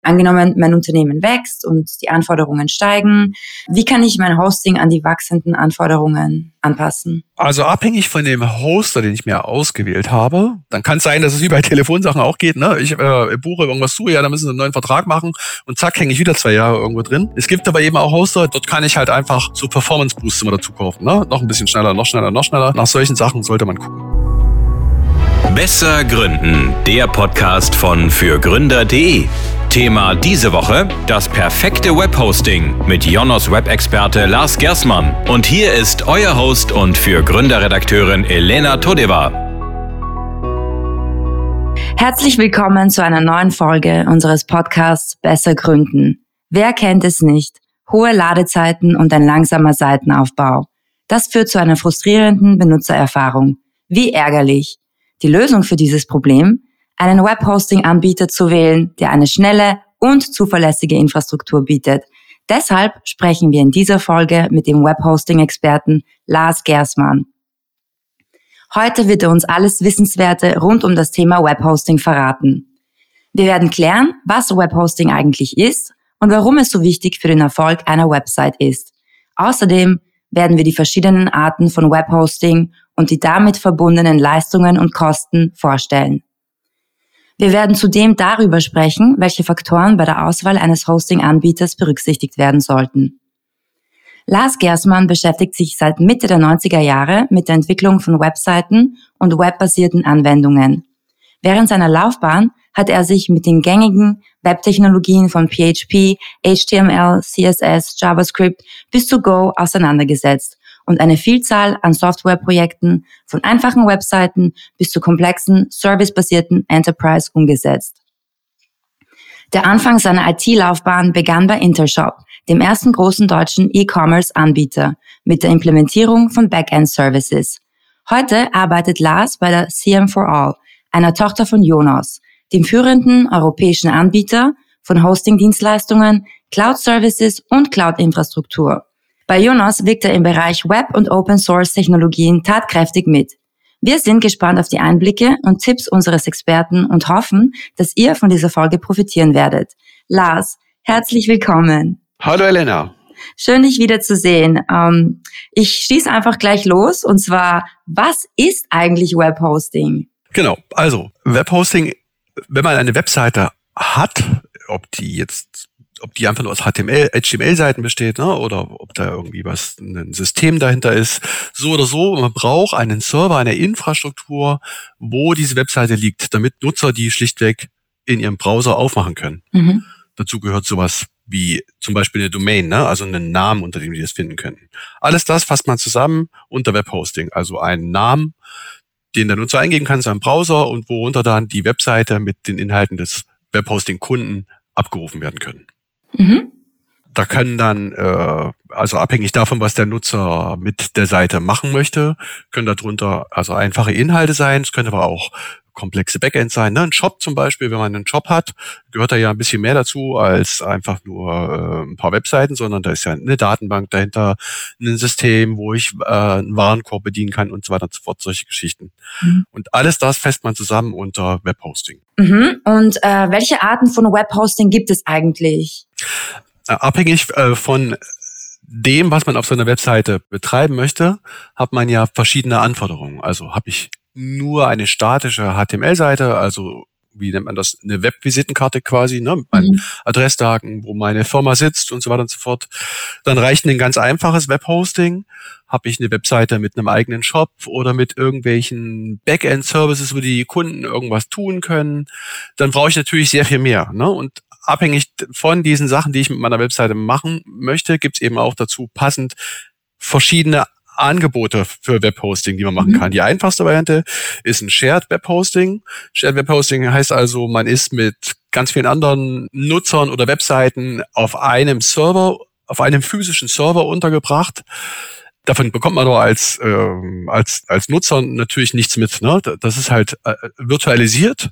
Angenommen, mein Unternehmen wächst und die Anforderungen steigen. Wie kann ich mein Hosting an die wachsenden Anforderungen anpassen? Also abhängig von dem Hoster, den ich mir ausgewählt habe, dann kann es sein, dass es wie bei Telefonsachen auch geht. Ne? Ich buche irgendwas zu, ja, dann müssen sie einen neuen Vertrag machen und zack, hänge ich wieder 2 Jahre irgendwo drin. Es gibt aber eben auch Hoster, dort kann ich halt einfach so Performance-Boosts immer dazu kaufen. Ne? Noch ein bisschen schneller, noch schneller, noch schneller. Nach solchen Sachen sollte man gucken. Besser gründen, der Podcast von fürgründer.de. Thema diese Woche: das perfekte Webhosting mit Yonos Web-Experte Lars Gersmann. Und hier ist euer Host und Fürgründer-Redakteurin Elena Todeva. Herzlich willkommen zu einer neuen Folge unseres Podcasts Besser gründen. Wer kennt es nicht? Hohe Ladezeiten und ein langsamer Seitenaufbau. Das führt zu einer frustrierenden Benutzererfahrung. Wie ärgerlich. Die Lösung für dieses Problem: einen Webhosting-Anbieter zu wählen, der eine schnelle und zuverlässige Infrastruktur bietet. Deshalb sprechen wir in dieser Folge mit dem Webhosting-Experten Lars Gersmann. Heute wird er uns alles Wissenswerte rund um das Thema Webhosting verraten. Wir werden klären, was Webhosting eigentlich ist und warum es so wichtig für den Erfolg einer Website ist. Außerdem werden wir die verschiedenen Arten von Webhosting und die damit verbundenen Leistungen und Kosten vorstellen. Wir werden zudem darüber sprechen, welche Faktoren bei der Auswahl eines Hosting-Anbieters berücksichtigt werden sollten. Lars Gersmann beschäftigt sich seit Mitte der 90er Jahre mit der Entwicklung von Webseiten und webbasierten Anwendungen. Während seiner Laufbahn hat er sich mit den gängigen Webtechnologien von PHP, HTML, CSS, JavaScript bis zu Go auseinandergesetzt und eine Vielzahl an Softwareprojekten von einfachen Webseiten bis zu komplexen, servicebasierten Enterprise umgesetzt. Der Anfang seiner IT-Laufbahn begann bei Intershop, dem ersten großen deutschen E-Commerce-Anbieter, mit der Implementierung von Backend-Services. Heute arbeitet Lars bei der CM4All, einer Tochter von Yonos, dem führenden europäischen Anbieter von Hosting-Dienstleistungen, Cloud-Services und Cloud-Infrastruktur. Bei Yonos wirkt er im Bereich Web- und Open-Source-Technologien tatkräftig mit. Wir sind gespannt auf die Einblicke und Tipps unseres Experten und hoffen, dass ihr von dieser Folge profitieren werdet. Lars, herzlich willkommen. Hallo Elena. Schön, dich wiederzusehen. Ich schieße einfach gleich los, und zwar: Was ist eigentlich Webhosting? Genau, also Webhosting, wenn man eine Webseite hat, ob die einfach nur aus HTML-Seiten besteht, ne, oder ob da irgendwie ein System dahinter ist, so oder so, man braucht einen Server, eine Infrastruktur, wo diese Webseite liegt, damit Nutzer die schlichtweg in ihrem Browser aufmachen können. Mhm. Dazu gehört sowas wie zum Beispiel eine Domain, ne, also einen Namen, unter dem die das finden können. Alles das fasst man zusammen unter Webhosting, also einen Namen, den der Nutzer eingeben kann in seinem Browser und worunter dann die Webseite mit den Inhalten des Webhosting-Kunden abgerufen werden können. Mhm. Da können dann, also abhängig davon, was der Nutzer mit der Seite machen möchte, können darunter also einfache Inhalte sein, es können aber auch komplexe Backends sein. Ne? Ein Shop zum Beispiel, wenn man einen Shop hat, gehört da ja ein bisschen mehr dazu als einfach nur ein paar Webseiten, sondern da ist ja eine Datenbank dahinter, ein System, wo ich einen Warenkorb bedienen kann und so weiter und so fort, solche Geschichten. Mhm. Und alles das fasst man zusammen unter Webhosting. Mhm. Und welche Arten von Webhosting gibt es eigentlich? Abhängig von dem, was man auf so einer Webseite betreiben möchte, hat man ja verschiedene Anforderungen. Also habe ich nur eine statische HTML-Seite, also wie nennt man das, eine Webvisitenkarte quasi, ne, mit meinen Adressdaten, wo meine Firma sitzt und so weiter und so fort. Dann reicht ein ganz einfaches Webhosting. Habe ich eine Webseite mit einem eigenen Shop oder mit irgendwelchen Backend-Services, wo die Kunden irgendwas tun können, dann brauche ich natürlich sehr viel mehr, ne? Und abhängig von diesen Sachen, die ich mit meiner Webseite machen möchte, gibt es eben auch dazu passend verschiedene Angebote für Webhosting, die man machen kann. Die einfachste Variante ist ein Shared Webhosting. Shared Webhosting heißt also, man ist mit ganz vielen anderen Nutzern oder Webseiten auf einem Server, auf einem physischen Server untergebracht. Davon bekommt man aber als Nutzer natürlich nichts mit. Ne? Das ist halt virtualisiert.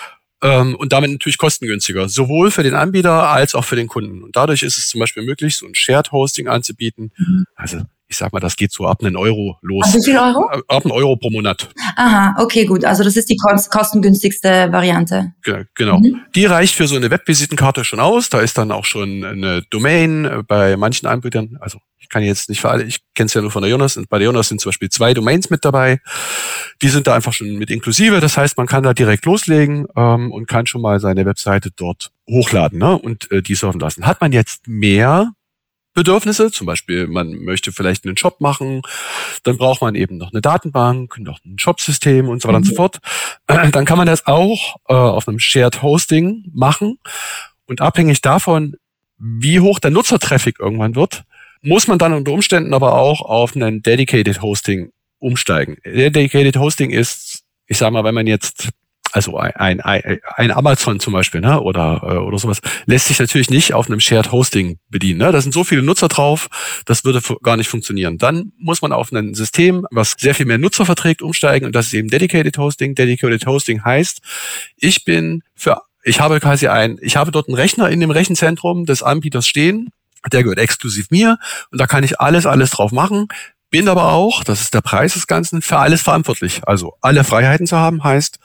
Und damit natürlich kostengünstiger, sowohl für den Anbieter als auch für den Kunden. Und dadurch ist es zum Beispiel möglich, so ein Shared Hosting anzubieten. Also ich sag mal, das geht so ab €1 los. Ab wie viel Euro? Ab €1 pro Monat. Aha, okay, gut. Also das ist die kostengünstigste Variante. Genau. Die reicht für so eine Webvisitenkarte schon aus. Da ist dann auch schon eine Domain bei manchen Anbietern. Also ich kann jetzt nicht für alle, ich kenne es ja nur von der Jonas. Und bei der Jonas sind zum Beispiel 2 Domains mit dabei. Die sind da einfach schon mit inklusive. Das heißt, man kann da direkt loslegen und kann schon mal seine Webseite dort hochladen, ne? Und die surfen lassen. Hat man jetzt mehr Bedürfnisse, zum Beispiel man möchte vielleicht einen Shop machen, dann braucht man eben noch eine Datenbank, noch ein Shopsystem und so weiter und so fort. Dann kann man das auch auf einem Shared Hosting machen und abhängig davon, wie hoch der Nutzertraffic irgendwann wird, muss man dann unter Umständen aber auch auf einen Dedicated Hosting umsteigen. Dedicated Hosting ist, ich sag mal, wenn man jetzt also ein Amazon zum Beispiel, ne, oder sowas, lässt sich natürlich nicht auf einem Shared Hosting bedienen. Ne? Da sind so viele Nutzer drauf, das würde gar nicht funktionieren. Dann muss man auf ein System, was sehr viel mehr Nutzer verträgt, umsteigen und das ist eben Dedicated Hosting. Dedicated Hosting heißt, ich habe dort einen Rechner in dem Rechenzentrum des Anbieters stehen, der gehört exklusiv mir und da kann ich alles drauf machen. Bin aber auch, das ist der Preis des Ganzen, für alles verantwortlich. Also alle Freiheiten zu haben heißt,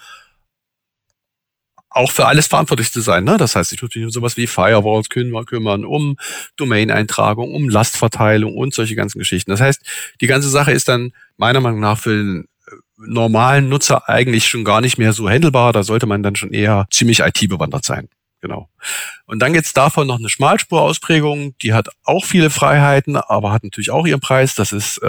auch für alles verantwortlich zu sein. Ne? Das heißt, ich muss mich um sowas wie Firewalls kümmern, um Domain-Eintragung, um Lastverteilung und solche ganzen Geschichten. Das heißt, die ganze Sache ist dann meiner Meinung nach für den normalen Nutzer eigentlich schon gar nicht mehr so handelbar. Da sollte man dann schon eher ziemlich IT-bewandert sein. Genau. Und dann gibt's davon noch eine Schmalspurausprägung, die hat auch viele Freiheiten, aber hat natürlich auch ihren Preis. Das ist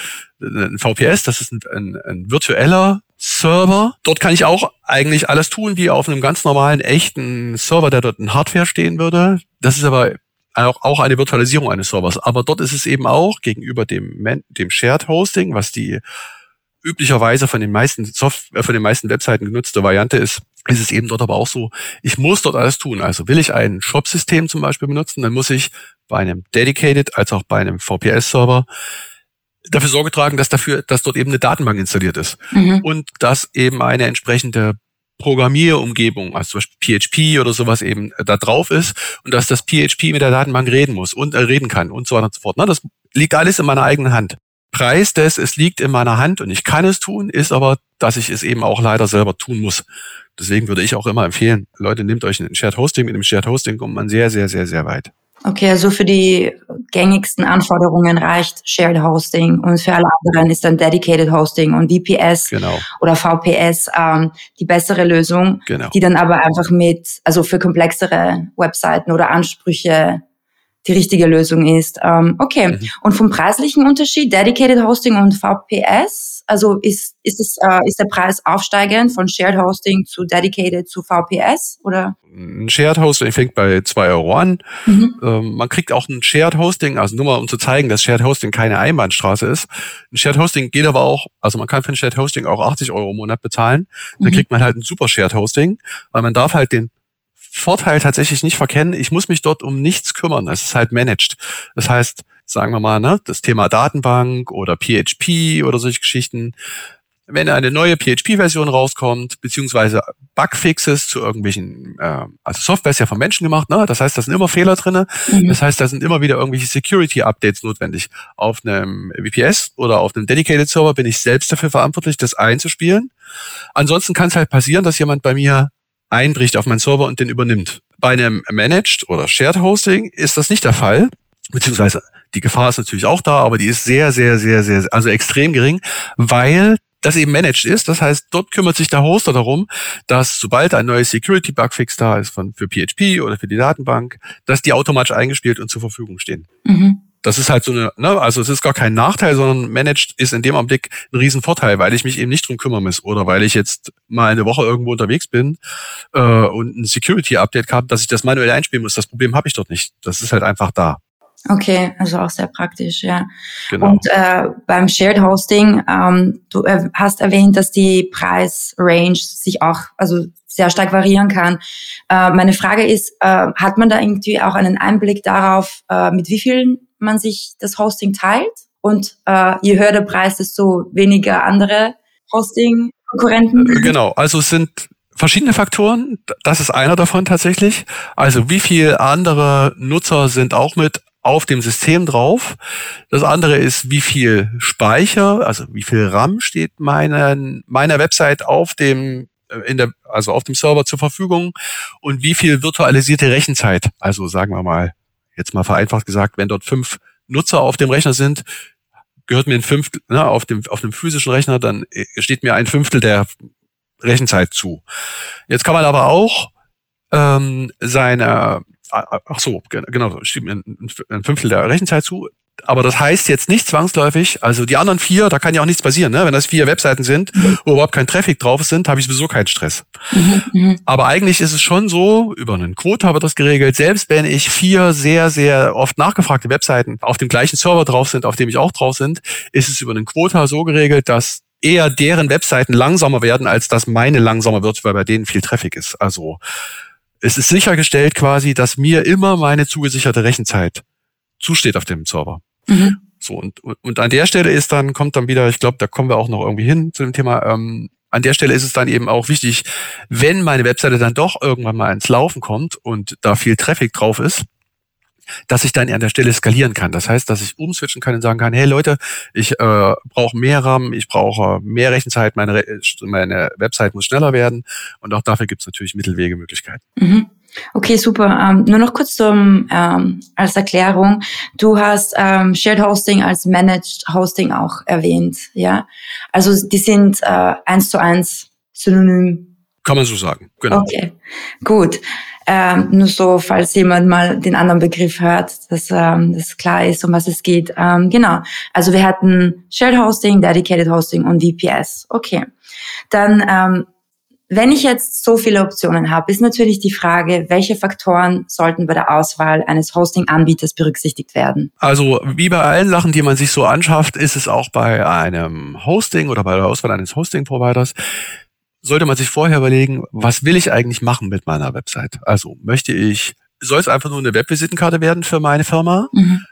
ein VPS, das ist ein virtueller Server. Dort kann ich auch eigentlich alles tun, wie auf einem ganz normalen, echten Server, der dort in Hardware stehen würde. Das ist aber auch eine Virtualisierung eines Servers. Aber dort ist es eben auch gegenüber dem Shared Hosting, was die üblicherweise von den meisten Webseiten genutzte Variante ist es eben dort aber auch so, ich muss dort alles tun. Also will ich ein Shop-System zum Beispiel benutzen, dann muss ich bei einem Dedicated als auch bei einem VPS-Server dafür Sorge tragen, dass dort eben eine Datenbank installiert ist. Und dass eben eine entsprechende Programmierumgebung, also zum Beispiel PHP oder sowas eben da drauf ist und dass das PHP mit der Datenbank reden muss und reden kann und so weiter und so fort. Na, das liegt alles in meiner eigenen Hand. Preis des, es liegt in meiner Hand und ich kann es tun, ist aber, dass ich es eben auch leider selber tun muss. Deswegen würde ich auch immer empfehlen, Leute, nehmt euch ein Shared Hosting. Mit dem Shared Hosting kommt man sehr, sehr, sehr, sehr weit. Okay, also für die gängigsten Anforderungen reicht Shared Hosting und für alle anderen ist dann Dedicated Hosting und VPS oder VPS die bessere Lösung, die dann aber einfach also für komplexere Webseiten oder Ansprüche die richtige Lösung ist. Okay. Und vom preislichen Unterschied, Dedicated Hosting und VPS, also ist der Preis aufsteigend von Shared Hosting zu Dedicated zu VPS, oder? Ein Shared Hosting fängt bei 2 Euro an. Man kriegt auch ein Shared Hosting, also nur mal um zu zeigen, dass Shared Hosting keine Einbahnstraße ist. Ein Shared Hosting geht aber auch, also man kann für ein Shared Hosting auch 80 Euro im Monat bezahlen. Dann kriegt man halt ein super Shared Hosting, weil man darf halt den Vorteil tatsächlich nicht verkennen, ich muss mich dort um nichts kümmern. Es ist halt managed. Das heißt, sagen wir mal, ne, das Thema Datenbank oder PHP oder solche Geschichten. Wenn eine neue PHP-Version rauskommt, beziehungsweise Bugfixes zu irgendwelchen, also Software ist ja von Menschen gemacht, ne? Das heißt, da sind immer Fehler drinne. Das heißt, da sind immer wieder irgendwelche Security-Updates notwendig. Auf einem VPS oder auf einem Dedicated Server bin ich selbst dafür verantwortlich, das einzuspielen. Ansonsten kann es halt passieren, dass jemand bei mir einbricht auf meinen Server und den übernimmt. Bei einem Managed oder Shared Hosting ist das nicht der Fall, beziehungsweise die Gefahr ist natürlich auch da, aber die ist sehr, sehr, sehr, sehr, also extrem gering, weil das eben managed ist. Das heißt, dort kümmert sich der Hoster darum, dass sobald ein neues Security-Bugfix da ist für PHP oder für die Datenbank, dass die automatisch eingespielt und zur Verfügung stehen. Das ist halt so also es ist gar kein Nachteil, sondern managed ist in dem Augenblick ein Riesenvorteil, weil ich mich eben nicht drum kümmern muss oder weil ich jetzt mal eine Woche irgendwo unterwegs bin und ein Security-Update habe, dass ich das manuell einspielen muss. Das Problem habe ich dort nicht. Das ist halt einfach da. Okay, also auch sehr praktisch, ja. Genau. Und beim Shared Hosting, du hast erwähnt, dass die Preisrange sich auch sehr stark variieren kann. Meine Frage ist, hat man da irgendwie auch einen Einblick darauf, mit wie vielen man sich das Hosting teilt? Und je höher der Preis, desto weniger andere Hosting-Konkurrenten? Genau, also es sind verschiedene Faktoren. Das ist einer davon tatsächlich. Also wie viel andere Nutzer sind auch mit auf dem System drauf. Das andere ist, wie viel Speicher, also wie viel RAM steht meiner Website auf dem auf dem Server zur Verfügung und wie viel virtualisierte Rechenzeit. Also sagen wir mal, jetzt mal vereinfacht gesagt, wenn dort 5 Nutzer auf dem Rechner sind, gehört mir ein Fünftel, auf dem physischen Rechner, dann steht mir ein Fünftel der Rechenzeit zu. Jetzt kann man aber auch steht mir ein Fünftel der Rechenzeit zu. Aber das heißt jetzt nicht zwangsläufig, also die anderen 4, da kann ja auch nichts passieren, ne? Wenn das 4 Webseiten sind, wo überhaupt kein Traffic drauf sind, habe ich sowieso keinen Stress. Aber eigentlich ist es schon so, über einen Quota wird das geregelt, selbst wenn ich 4 sehr, sehr oft nachgefragte Webseiten auf dem gleichen Server drauf sind, auf dem ich auch drauf sind, ist es über einen Quota so geregelt, dass eher deren Webseiten langsamer werden, als dass meine langsamer wird, weil bei denen viel Traffic ist. Also es ist sichergestellt quasi, dass mir immer meine zugesicherte Rechenzeit zusteht auf dem Server. So, und an der Stelle kommt dann wieder, ich glaube, da kommen wir auch noch irgendwie hin zu dem Thema, an der Stelle ist es dann eben auch wichtig, wenn meine Webseite dann doch irgendwann mal ins Laufen kommt und da viel Traffic drauf ist, dass ich dann an der Stelle skalieren kann. Das heißt, dass ich umswitchen kann und sagen kann, hey Leute, ich brauche mehr RAM, ich brauche mehr Rechenzeit, meine Website muss schneller werden und auch dafür gibt es natürlich Mittelwege, Möglichkeiten. Okay, super. Nur noch kurz als Erklärung. Du hast Shared Hosting als Managed Hosting auch erwähnt, ja? Also die sind 1:1 synonym. Kann man so sagen, genau. Okay, gut. Nur so, falls jemand mal den anderen Begriff hört, dass das klar ist, um was es geht. Genau. Also wir hatten Shared Hosting, Dedicated Hosting und VPS. Okay. Dann wenn ich jetzt so viele Optionen habe, ist natürlich die Frage, welche Faktoren sollten bei der Auswahl eines Hosting-Anbieters berücksichtigt werden? Also wie bei allen Sachen, die man sich so anschafft, ist es auch bei einem Hosting oder bei der Auswahl eines Hosting-Providers, sollte man sich vorher überlegen, was will ich eigentlich machen mit meiner Website? Also soll es einfach nur eine Webvisitenkarte werden für meine Firma?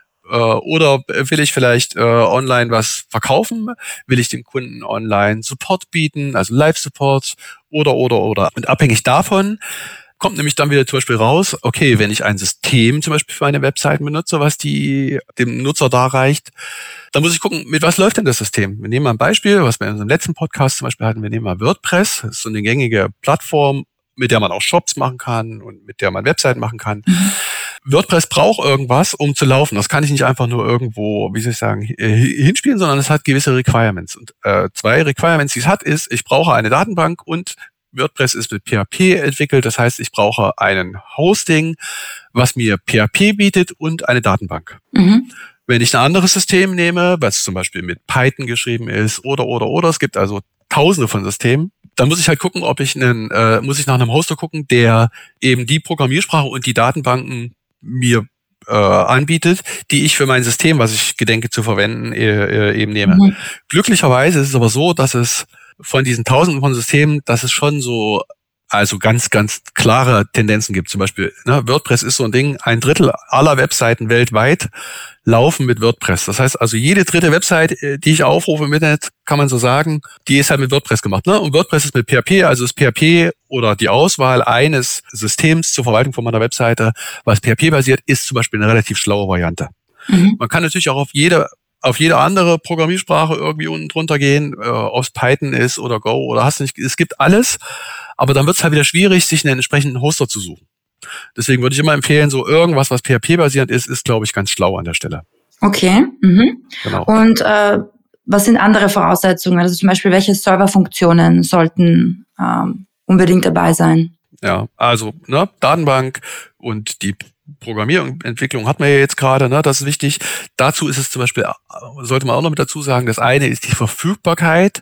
Oder will ich vielleicht online was verkaufen? Will ich dem Kunden online Support bieten, also Live-Support oder. Und abhängig davon kommt nämlich dann wieder zum Beispiel raus, okay, wenn ich ein System zum Beispiel für meine Webseiten benutze, was dem Nutzer darreicht, dann muss ich gucken, mit was läuft denn das System? Wir nehmen mal ein Beispiel, was wir in unserem letzten Podcast zum Beispiel hatten, wir nehmen mal WordPress, das ist so eine gängige Plattform, mit der man auch Shops machen kann und mit der man Webseiten machen kann. WordPress braucht irgendwas, um zu laufen. Das kann ich nicht einfach nur irgendwo, hinspielen, sondern es hat gewisse Requirements. Und 2 Requirements, die es hat, ist, ich brauche eine Datenbank und WordPress ist mit PHP entwickelt. Das heißt, ich brauche einen Hosting, was mir PHP bietet und eine Datenbank. Wenn ich ein anderes System nehme, was zum Beispiel mit Python geschrieben ist oder, es gibt also tausende von Systemen, dann muss ich halt gucken, muss ich nach einem Hoster gucken, der eben die Programmiersprache und die Datenbanken mir anbietet, die ich für mein System, was ich gedenke zu verwenden, eben nehme. Glücklicherweise ist es aber so, dass es von diesen tausenden von Systemen, dass es schon so ganz, ganz klare Tendenzen gibt. Zum Beispiel, WordPress ist so ein Ding, 1/3 aller Webseiten weltweit laufen mit WordPress. Das heißt also, jede dritte Website, die ich aufrufe im Internet, kann man so sagen, die ist halt mit WordPress gemacht. Und WordPress ist mit PHP, also ist PHP oder die Auswahl eines Systems zur Verwaltung von meiner Webseite, was PHP basiert, ist zum Beispiel eine relativ schlaue Variante. Man kann natürlich auch auf jede andere Programmiersprache irgendwie unten drunter gehen, ob es Python ist oder Go oder es gibt alles, aber dann wird es halt wieder schwierig, sich einen entsprechenden Hoster zu suchen. Deswegen würde ich immer empfehlen, so irgendwas, was PHP-basierend ist, glaube ich, ganz schlau an der Stelle. Okay. Genau. Und was sind andere Voraussetzungen? Also zum Beispiel, welche Serverfunktionen sollten unbedingt dabei sein? Ja, also Datenbank und die Programmierung, Entwicklung hat man ja jetzt gerade, das ist wichtig. Dazu ist es zum Beispiel, sollte man auch noch mit dazu sagen, das eine ist die Verfügbarkeit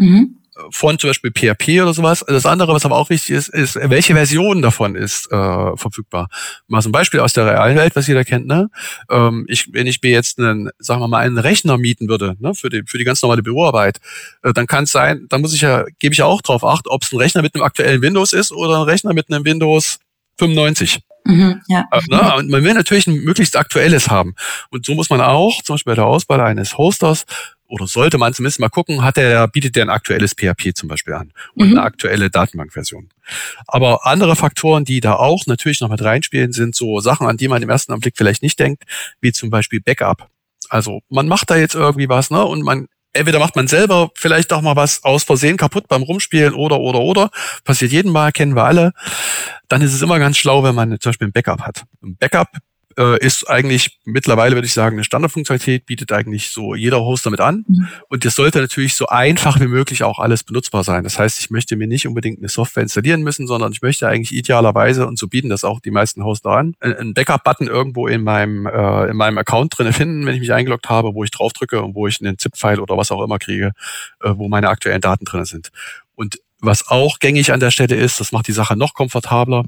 von zum Beispiel PHP oder sowas. Das andere, was aber auch wichtig ist, welche Version davon ist verfügbar. Mal so ein Beispiel aus der realen Welt, was jeder kennt. Wenn ich mir jetzt einen Rechner mieten würde, für die ganz normale Büroarbeit, dann kann es sein, dann gebe ich auch drauf Acht, ob es ein Rechner mit einem aktuellen Windows ist oder ein Rechner mit einem Windows 95. Ja. Und man will natürlich ein möglichst aktuelles haben. Und so muss man auch, zum Beispiel bei der Auswahl eines Hosters oder sollte man zumindest mal gucken, bietet der ein aktuelles PHP zum Beispiel an und eine aktuelle Datenbankversion. Aber andere Faktoren, die da auch natürlich noch mit reinspielen, sind so Sachen, an die man im ersten Anblick vielleicht nicht denkt, wie zum Beispiel Backup. Also man macht da jetzt irgendwie was, ne? Und entweder macht man selber vielleicht auch mal was aus Versehen kaputt beim Rumspielen oder. Passiert jedem Mal, kennen wir alle. Dann ist es immer ganz schlau, wenn man zum Beispiel ein Backup hat. Ein Backup ist eigentlich mittlerweile, würde ich sagen, eine Standardfunktionalität, bietet eigentlich so jeder Hoster mit an. Und das sollte natürlich so einfach wie möglich auch alles benutzbar sein. Das heißt, ich möchte mir nicht unbedingt eine Software installieren müssen, sondern ich möchte eigentlich idealerweise, und so bieten das auch die meisten Hoster an, einen Backup-Button irgendwo in meinem Account drin finden, wenn ich mich eingeloggt habe, wo ich drauf drücke und wo ich einen ZIP-File oder was auch immer kriege, wo meine aktuellen Daten drin sind. Und was auch gängig an der Stelle ist, das macht die Sache noch komfortabler,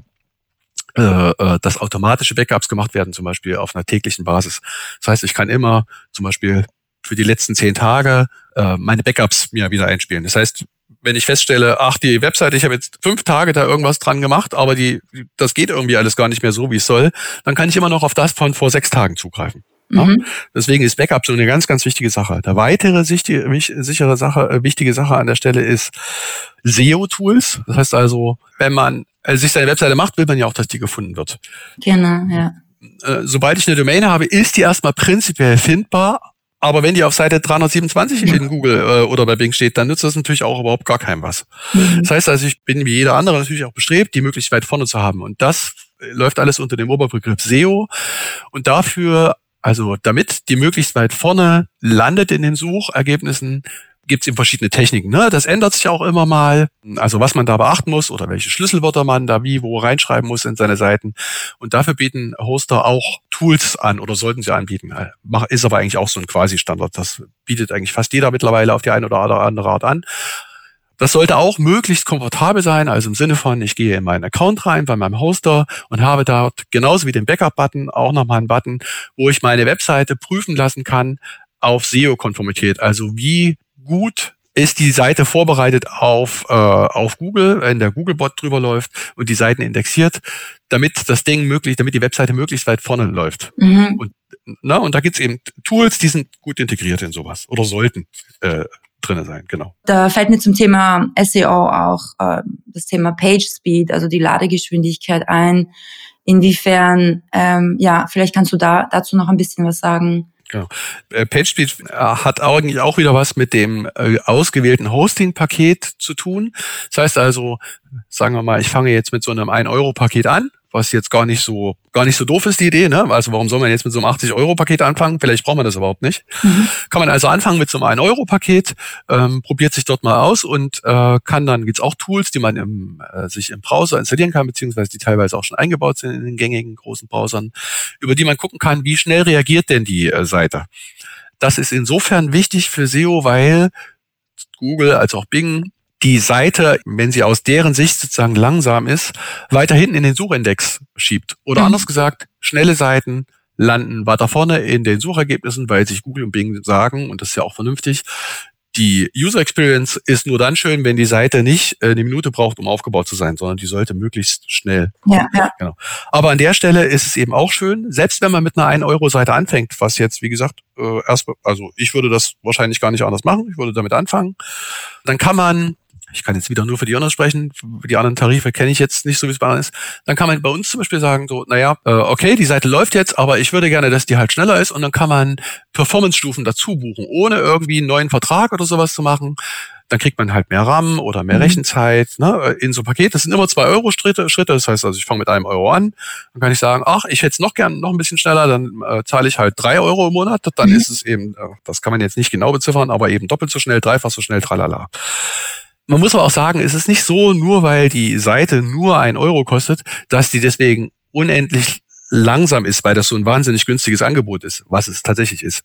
dass automatische Backups gemacht werden, zum Beispiel auf einer täglichen Basis. Das heißt, ich kann immer zum Beispiel für die letzten 10 Tage meine Backups mir wieder einspielen. Das heißt, wenn ich feststelle, die Webseite, ich habe jetzt 5 Tage da irgendwas dran gemacht, aber das geht irgendwie alles gar nicht mehr so, wie es soll, dann kann ich immer noch auf das von vor 6 Tagen zugreifen. Ja? Deswegen ist Backup so eine ganz, ganz wichtige Sache. Der weitere wichtige Sache an der Stelle ist SEO-Tools. Das heißt also, wenn man sich seine Webseite macht, will man ja auch, dass die gefunden wird. Genau, ja. Sobald ich eine Domain habe, ist die erstmal prinzipiell findbar. Aber wenn die auf Seite 327 in Google oder bei Bing steht, dann nützt das natürlich auch überhaupt gar keinem was. Das heißt also, ich bin wie jeder andere natürlich auch bestrebt, die möglichst weit vorne zu haben. Und das läuft alles unter dem Oberbegriff SEO. Und dafür, also damit die möglichst weit vorne landet in den Suchergebnissen, gibt es eben verschiedene Techniken. Ne? Das ändert sich auch immer mal. Also was man da beachten muss oder welche Schlüsselwörter man da wo reinschreiben muss in seine Seiten. Und dafür bieten Hoster auch Tools an oder sollten sie anbieten. Ist aber eigentlich auch so ein Quasi-Standard. Das bietet eigentlich fast jeder mittlerweile auf die eine oder andere Art an. Das sollte auch möglichst komfortabel sein, also im Sinne von, ich gehe in meinen Account rein bei meinem Hoster und habe dort genauso wie den Backup-Button auch nochmal einen Button, wo ich meine Webseite prüfen lassen kann auf SEO-Konformität. Also wie gut ist die Seite vorbereitet auf Google, wenn der Google-Bot drüber läuft und die Seiten indexiert, damit die Webseite möglichst weit vorne läuft. Und da gibt's eben Tools, die sind gut integriert in sowas oder sollten drinne sein, genau. Da fällt mir zum Thema SEO auch das Thema Page Speed, also die Ladegeschwindigkeit ein. Inwiefern, vielleicht kannst du dazu noch ein bisschen was sagen. Genau. PageSpeed hat eigentlich auch wieder was mit dem ausgewählten Hosting-Paket zu tun. Das heißt also, sagen wir mal, ich fange jetzt mit so einem 1-Euro-Paket an, was jetzt gar nicht so doof ist, die Idee, ne? Also warum soll man jetzt mit so einem 80-Euro-Paket anfangen? Vielleicht braucht man das überhaupt nicht. Kann man also anfangen mit so einem 1-Euro-Paket, probiert sich dort mal aus und gibt's auch Tools, die man sich im Browser installieren kann, beziehungsweise die teilweise auch schon eingebaut sind in den gängigen großen Browsern, über die man gucken kann, wie schnell reagiert denn die Seite. Das ist insofern wichtig für SEO, weil Google als auch Bing die Seite, wenn sie aus deren Sicht sozusagen langsam ist, weiter hinten in den Suchindex schiebt. Oder anders gesagt, schnelle Seiten landen weiter vorne in den Suchergebnissen, weil sich Google und Bing sagen, und das ist ja auch vernünftig, die User Experience ist nur dann schön, wenn die Seite nicht eine Minute braucht, um aufgebaut zu sein, sondern die sollte möglichst schnell. Ja. Genau. Aber an der Stelle ist es eben auch schön, selbst wenn man mit einer 1-Euro-Seite anfängt, was jetzt, wie gesagt, also ich würde das wahrscheinlich gar nicht anders machen, ich würde damit anfangen, dann kann man, ich kann jetzt wieder nur für die anderen sprechen, die anderen Tarife kenne ich jetzt nicht so, wie es bei anderen ist, dann kann man bei uns zum Beispiel sagen, so, okay, die Seite läuft jetzt, aber ich würde gerne, dass die halt schneller ist und dann kann man Performance-Stufen dazu buchen, ohne irgendwie einen neuen Vertrag oder sowas zu machen. Dann kriegt man halt mehr RAM oder mehr Rechenzeit, ne, in so einem Paket. Das sind immer 2-Euro-Schritte. Das heißt also, ich fange mit 1 Euro an. Dann kann ich sagen, ich hätte es noch gern noch ein bisschen schneller. Dann zahle ich halt 3 Euro im Monat. Dann ist es eben, das kann man jetzt nicht genau beziffern, aber eben doppelt so schnell, dreifach so schnell, tralala. Man muss aber auch sagen, es ist nicht so, nur weil die Seite nur 1 Euro kostet, dass die deswegen unendlich langsam ist, weil das so ein wahnsinnig günstiges Angebot ist, was es tatsächlich ist.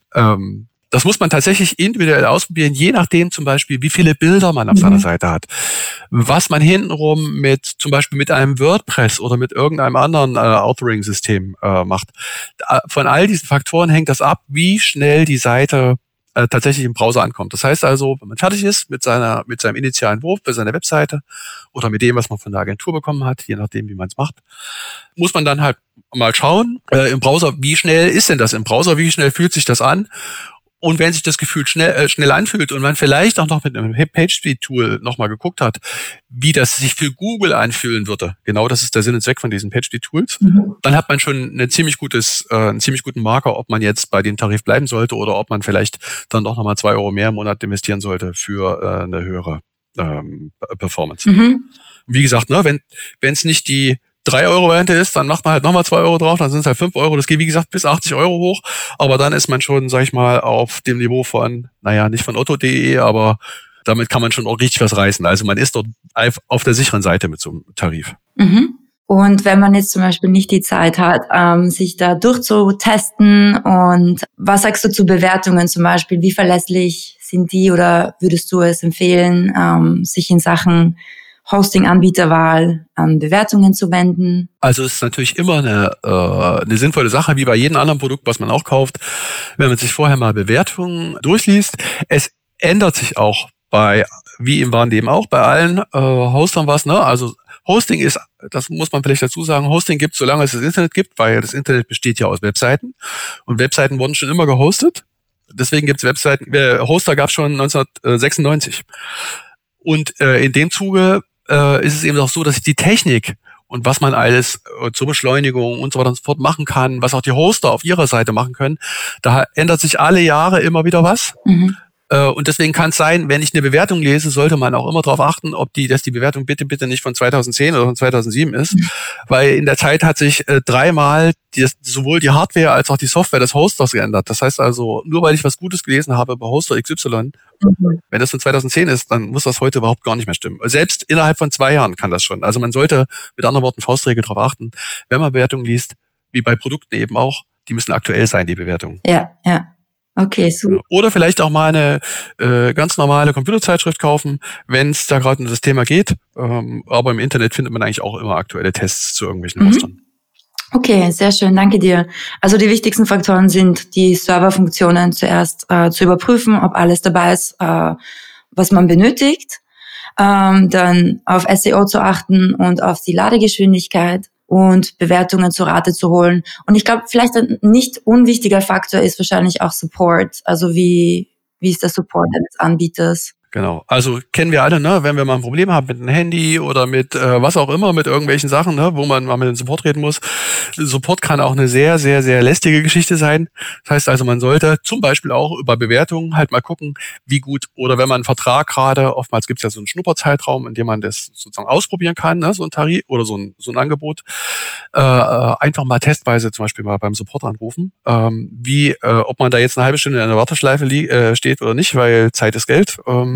Das muss man tatsächlich individuell ausprobieren, je nachdem zum Beispiel, wie viele Bilder man auf seiner Seite hat. Was man hintenrum zum Beispiel mit einem WordPress oder mit irgendeinem anderen Authoring-System macht. Von all diesen Faktoren hängt das ab, wie schnell die Seite tatsächlich im Browser ankommt. Das heißt also, wenn man fertig ist mit seinem initialen Entwurf bei seiner Webseite oder mit dem, was man von der Agentur bekommen hat, je nachdem, wie man es macht, muss man dann halt mal schauen im Browser, wie schnell ist denn das im Browser, wie schnell fühlt sich das an Und wenn sich das Gefühl schnell anfühlt und man vielleicht auch noch mit einem PageSpeed-Tool nochmal geguckt hat, wie das sich für Google anfühlen würde, genau das ist der Sinn und Zweck von diesen PageSpeed-Tools, dann hat man schon einen ziemlich guten Marker, ob man jetzt bei dem Tarif bleiben sollte oder ob man vielleicht dann doch nochmal 2 Euro mehr im Monat investieren sollte für eine höhere Performance. Wie gesagt, ne, wenn es nicht die 3 Euro Variante ist, dann macht man halt nochmal 2 Euro drauf, dann sind es halt 5 Euro. Das geht, wie gesagt, bis 80 Euro hoch. Aber dann ist man schon, sag ich mal, auf dem Niveau von, nicht von Otto.de, aber damit kann man schon auch richtig was reißen. Also man ist dort auf der sicheren Seite mit so einem Tarif. Und wenn man jetzt zum Beispiel nicht die Zeit hat, sich da durchzutesten, und was sagst du zu Bewertungen zum Beispiel? Wie verlässlich sind die, oder würdest du es empfehlen, sich in Sachen Hosting-Anbieterwahl an Bewertungen zu wenden? Also es ist natürlich immer eine sinnvolle Sache, wie bei jedem anderen Produkt, was man auch kauft, wenn man sich vorher mal Bewertungen durchliest. Es ändert sich auch wie im wahren Leben auch, bei allen Hostern was, ne? Also Hosting ist, das muss man vielleicht dazu sagen, Hosting gibt es, solange es das Internet gibt, weil das Internet besteht ja aus Webseiten. Und Webseiten wurden schon immer gehostet. Deswegen gibt es Webseiten, Hoster gab es schon 1996. Und in dem Zuge ist es eben auch so, dass die Technik und was man alles zur Beschleunigung und so weiter und so fort machen kann, was auch die Hoster auf ihrer Seite machen können, da ändert sich alle Jahre immer wieder was. Und deswegen kann es sein, wenn ich eine Bewertung lese, sollte man auch immer darauf achten, dass die Bewertung bitte nicht von 2010 oder von 2007 ist. Weil in der Zeit hat sich dreimal sowohl die Hardware als auch die Software des Hosters geändert. Das heißt also, nur weil ich was Gutes gelesen habe bei Hoster XY, wenn das von 2010 ist, dann muss das heute überhaupt gar nicht mehr stimmen. Selbst innerhalb von 2 Jahren kann das schon. Also man sollte mit anderen Worten Faustregel darauf achten, wenn man Bewertungen liest, wie bei Produkten eben auch, die müssen aktuell sein, die Bewertungen. Ja. Okay, super. Oder vielleicht auch mal eine ganz normale Computerzeitschrift kaufen, wenn es da gerade um das Thema geht. Aber im Internet findet man eigentlich auch immer aktuelle Tests zu irgendwelchen Hostern. Okay, sehr schön, danke dir. Also die wichtigsten Faktoren sind, die Serverfunktionen zuerst zu überprüfen, ob alles dabei ist, was man benötigt. Dann auf SEO zu achten und auf die Ladegeschwindigkeit und Bewertungen zu Rate zu holen. Und ich glaube, vielleicht ein nicht unwichtiger Faktor ist wahrscheinlich auch Support. Also wie ist der Support eines Anbieters? Genau. Also kennen wir alle, ne? Wenn wir mal ein Problem haben mit einem Handy oder mit was auch immer, mit irgendwelchen Sachen, ne? Wo man mal mit dem Support reden muss. Support kann auch eine sehr, sehr, sehr lästige Geschichte sein. Das heißt also, man sollte zum Beispiel auch über Bewertungen halt mal gucken, wie gut, oder wenn man einen Vertrag gerade, oftmals gibt es ja so einen Schnupperzeitraum, in dem man das sozusagen ausprobieren kann, ne? So ein Tarif oder so ein Angebot. Einfach mal testweise zum Beispiel mal beim Support anrufen, ob man da jetzt eine halbe Stunde in der Warteschleife steht oder nicht, weil Zeit ist Geld.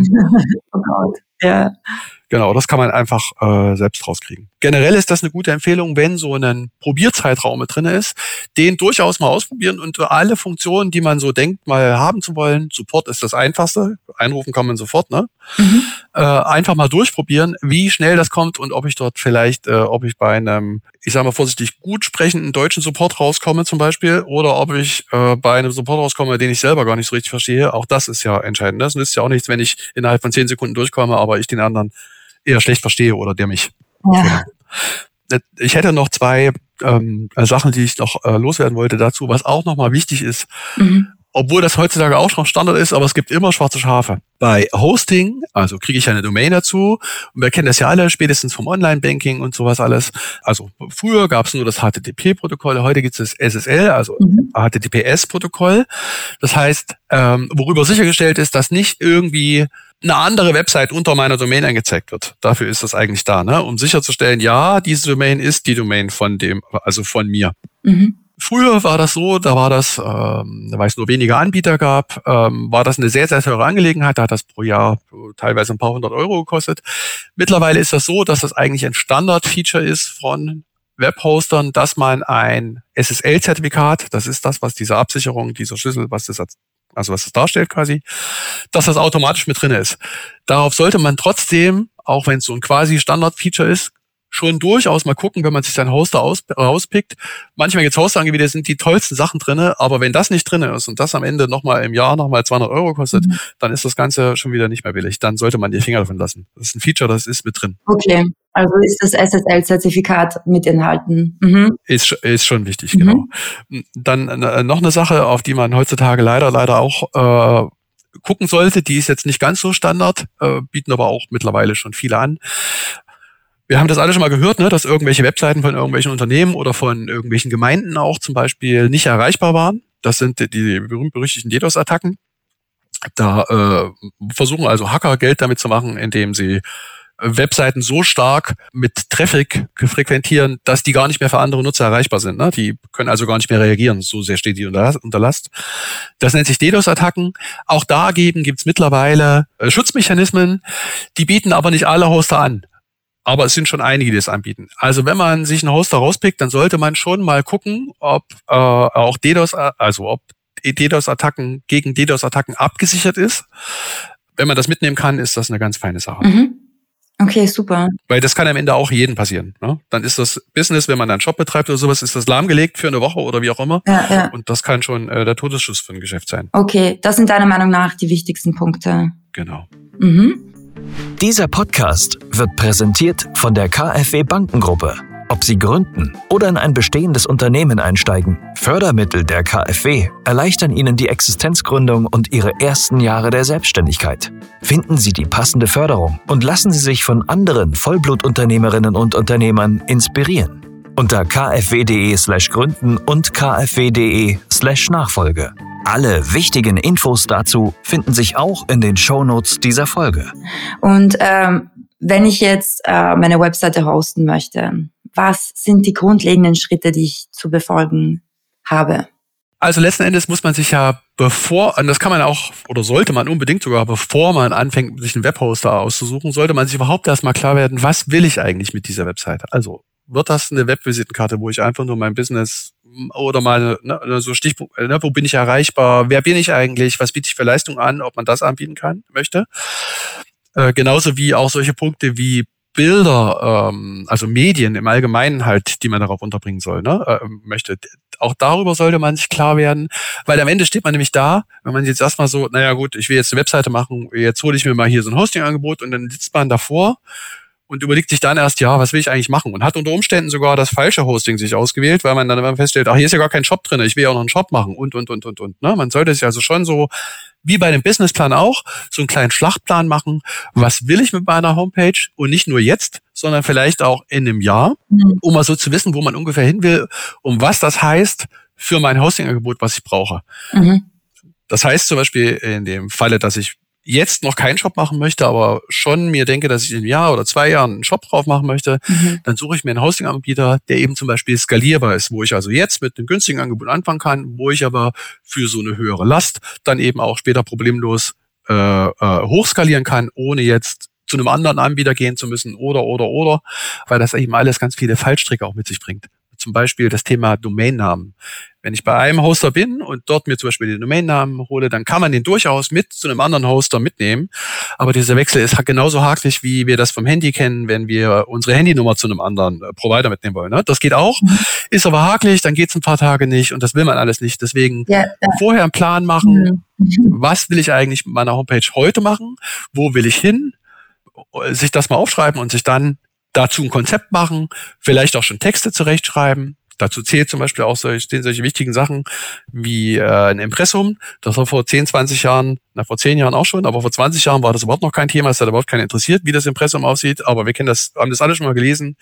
Oh Gott, ja. Genau, das kann man einfach selbst rauskriegen. Generell ist das eine gute Empfehlung, wenn so ein Probierzeitraum mit drin ist, den durchaus mal ausprobieren und alle Funktionen, die man so denkt, mal haben zu wollen. Support ist das Einfachste. Einrufen kann man sofort, ne? Einfach mal durchprobieren, wie schnell das kommt und ob ich dort vielleicht, ob ich bei einem, ich sage mal vorsichtig, gut sprechenden deutschen Support rauskomme zum Beispiel, oder ob ich bei einem Support rauskomme, den ich selber gar nicht so richtig verstehe. Auch das ist ja entscheidend. Das nützt ja auch nichts, wenn ich innerhalb von 10 Sekunden durchkomme, aber ich den anderen eher schlecht verstehe oder der mich. Ja. Ich hätte noch 2 Sachen, die ich noch loswerden wollte dazu, was auch nochmal wichtig ist. Obwohl das heutzutage auch schon Standard ist, aber es gibt immer schwarze Schafe. Bei Hosting, also kriege ich eine Domain dazu, und wir kennen das ja alle, spätestens vom Online-Banking und sowas alles. Also früher gab es nur das HTTP-Protokoll, heute gibt es das SSL, also HTTPS-Protokoll. Das heißt, worüber sichergestellt ist, dass nicht irgendwie eine andere Website unter meiner Domain angezeigt wird. Dafür ist das eigentlich da, ne? Um sicherzustellen, ja, diese Domain ist die Domain von mir. Früher war das so, da war das, weil es nur wenige Anbieter gab, war das eine sehr, sehr teure Angelegenheit. Da hat das pro Jahr teilweise ein paar 100 Euro gekostet. Mittlerweile ist das so, dass das eigentlich ein Standard-Feature ist von Webhostern, dass man ein SSL-Zertifikat, das ist das, was diese Absicherung, dieser Schlüssel, was das darstellt quasi, dass das automatisch mit drin ist. Darauf sollte man trotzdem, auch wenn es so ein quasi Standard-Feature ist, schon durchaus mal gucken, wenn man sich seinen Hoster rauspickt. Manchmal gibt es Hoster-Angebote, da sind die tollsten Sachen drin, aber wenn das nicht drin ist und das am Ende nochmal im Jahr nochmal 200 Euro kostet, dann ist das Ganze schon wieder nicht mehr billig. Dann sollte man die Finger davon lassen. Das ist ein Feature, das ist mit drin. Okay, Also ist das SSL-Zertifikat mit enthalten. Ist schon wichtig, genau. Dann noch eine Sache, auf die man heutzutage leider auch gucken sollte, die ist jetzt nicht ganz so Standard, bieten aber auch mittlerweile schon viele an. Wir haben das alle schon mal gehört, ne, dass irgendwelche Webseiten von irgendwelchen Unternehmen oder von irgendwelchen Gemeinden auch zum Beispiel nicht erreichbar waren. Das sind die berühmt-berüchtigten DDoS-Attacken. Da versuchen also Hacker Geld damit zu machen, indem sie Webseiten so stark mit Traffic frequentieren, dass die gar nicht mehr für andere Nutzer erreichbar sind. Ne? Die können also gar nicht mehr reagieren, so sehr steht die unter Last. Das nennt sich DDoS-Attacken. Auch dagegen gibt's mittlerweile Schutzmechanismen, die bieten aber nicht alle Hoster an. Aber es sind schon einige, die das anbieten. Also wenn man sich einen Hoster rauspickt, dann sollte man schon mal gucken, ob auch ob DDoS-Attacken gegen DDoS-Attacken abgesichert ist. Wenn man das mitnehmen kann, ist das eine ganz feine Sache. Okay, super. Weil das kann am Ende auch jedem passieren. Ne? Dann ist das Business, wenn man einen Shop betreibt oder sowas, ist das lahmgelegt für eine Woche oder wie auch immer. Ja. Und das kann schon der Todesschuss für ein Geschäft sein. Okay, das sind deiner Meinung nach die wichtigsten Punkte. Genau. Dieser Podcast wird präsentiert von der KfW Bankengruppe. Ob Sie gründen oder in ein bestehendes Unternehmen einsteigen, Fördermittel der KfW erleichtern Ihnen die Existenzgründung und Ihre ersten Jahre der Selbstständigkeit. Finden Sie die passende Förderung und lassen Sie sich von anderen Vollblutunternehmerinnen und Unternehmern inspirieren. Unter kfw.de/gründen und kfw.de/Nachfolge. Alle wichtigen Infos dazu finden sich auch in den Shownotes dieser Folge. Und wenn ich jetzt meine Webseite hosten möchte, was sind die grundlegenden Schritte, die ich zu befolgen habe? Also letzten Endes muss man sich ja und das kann man auch, oder sollte man unbedingt sogar, bevor man anfängt, sich einen Webhoster auszusuchen, sollte man sich überhaupt erstmal klar werden, was will ich eigentlich mit dieser Webseite? Also wird das eine Webvisitenkarte, wo ich einfach nur mein Business oder mal so Stichpunkt, wo bin ich erreichbar, wer bin ich eigentlich, was biete ich für Leistungen an, ob man das anbieten möchte. Genauso wie auch solche Punkte wie Bilder, also Medien im Allgemeinen halt, die man darauf unterbringen soll, möchte. Auch darüber sollte man sich klar werden, weil am Ende steht man nämlich da, wenn man jetzt erstmal so, naja gut, ich will jetzt eine Webseite machen, jetzt hole ich mir mal hier so ein Hosting-Angebot und dann sitzt man davor und überlegt sich dann erst, ja, was will ich eigentlich machen? Und hat unter Umständen sogar das falsche Hosting sich ausgewählt, weil man dann immer feststellt, hier ist ja gar kein Shop drin, ich will ja auch noch einen Shop machen und. Ne? Man sollte sich also schon so, wie bei dem Businessplan auch, so einen kleinen Schlachtplan machen. Was will ich mit meiner Homepage? Und nicht nur jetzt, sondern vielleicht auch in einem Jahr, um mal so zu wissen, wo man ungefähr hin will, um was das heißt für mein Hosting-Angebot, was ich brauche. Das heißt zum Beispiel in dem Falle, dass ich jetzt noch keinen Shop machen möchte, aber schon mir denke, dass ich in einem Jahr oder 2 Jahren einen Shop drauf machen möchte, dann suche ich mir einen Hosting-Anbieter, der eben zum Beispiel skalierbar ist, wo ich also jetzt mit einem günstigen Angebot anfangen kann, wo ich aber für so eine höhere Last dann eben auch später problemlos hochskalieren kann, ohne jetzt zu einem anderen Anbieter gehen zu müssen oder, weil das eben alles ganz viele Fallstricke auch mit sich bringt. Zum Beispiel das Thema Domainnamen. Wenn ich bei einem Hoster bin und dort mir zum Beispiel den Domainnamen hole, dann kann man den durchaus mit zu einem anderen Hoster mitnehmen. Aber dieser Wechsel ist genauso hakelig, wie wir das vom Handy kennen, wenn wir unsere Handynummer zu einem anderen Provider mitnehmen wollen. Ne? Das geht auch, ist aber hakelig, dann geht's ein paar Tage nicht und das will man alles nicht. Deswegen vorher einen Plan machen, was will ich eigentlich mit meiner Homepage heute machen, wo will ich hin, sich das mal aufschreiben und sich dann dazu ein Konzept machen, vielleicht auch schon Texte zurechtschreiben. Dazu zählt zum Beispiel auch solche wichtigen Sachen wie ein Impressum. Das war vor 10, 20 Jahren, vor 10 Jahren auch schon, aber vor 20 Jahren war das überhaupt noch kein Thema. Es hat überhaupt keinen interessiert, wie das Impressum aussieht. Aber wir haben das alle schon mal gelesen.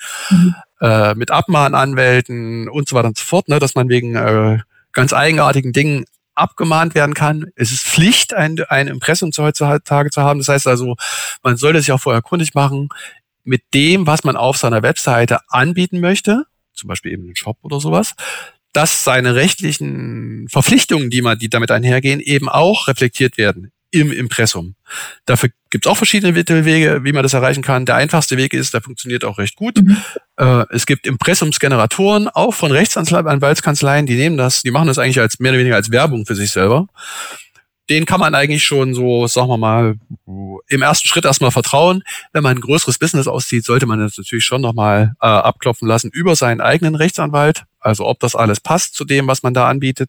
Mit Abmahnanwälten und so weiter und so fort, dass man wegen ganz eigenartigen Dingen abgemahnt werden kann. Es ist Pflicht, ein Impressum heutzutage zu haben. Das heißt also, man sollte sich auch vorher kundig machen mit dem, was man auf seiner Webseite anbieten möchte, zum Beispiel eben einen Shop oder sowas, dass seine rechtlichen Verpflichtungen, die damit einhergehen, eben auch reflektiert werden im Impressum. Dafür gibt es auch verschiedene Mittelwege, wie man das erreichen kann. Der einfachste Weg ist, der funktioniert auch recht gut. Es gibt Impressumsgeneratoren, auch von Rechtsanwaltskanzleien, die machen das eigentlich mehr oder weniger als Werbung für sich selber. Den kann man eigentlich schon so, sagen wir mal, im ersten Schritt erstmal vertrauen. Wenn man ein größeres Business auszieht, sollte man das natürlich schon nochmal abklopfen lassen über seinen eigenen Rechtsanwalt. Also ob das alles passt zu dem, was man da anbietet.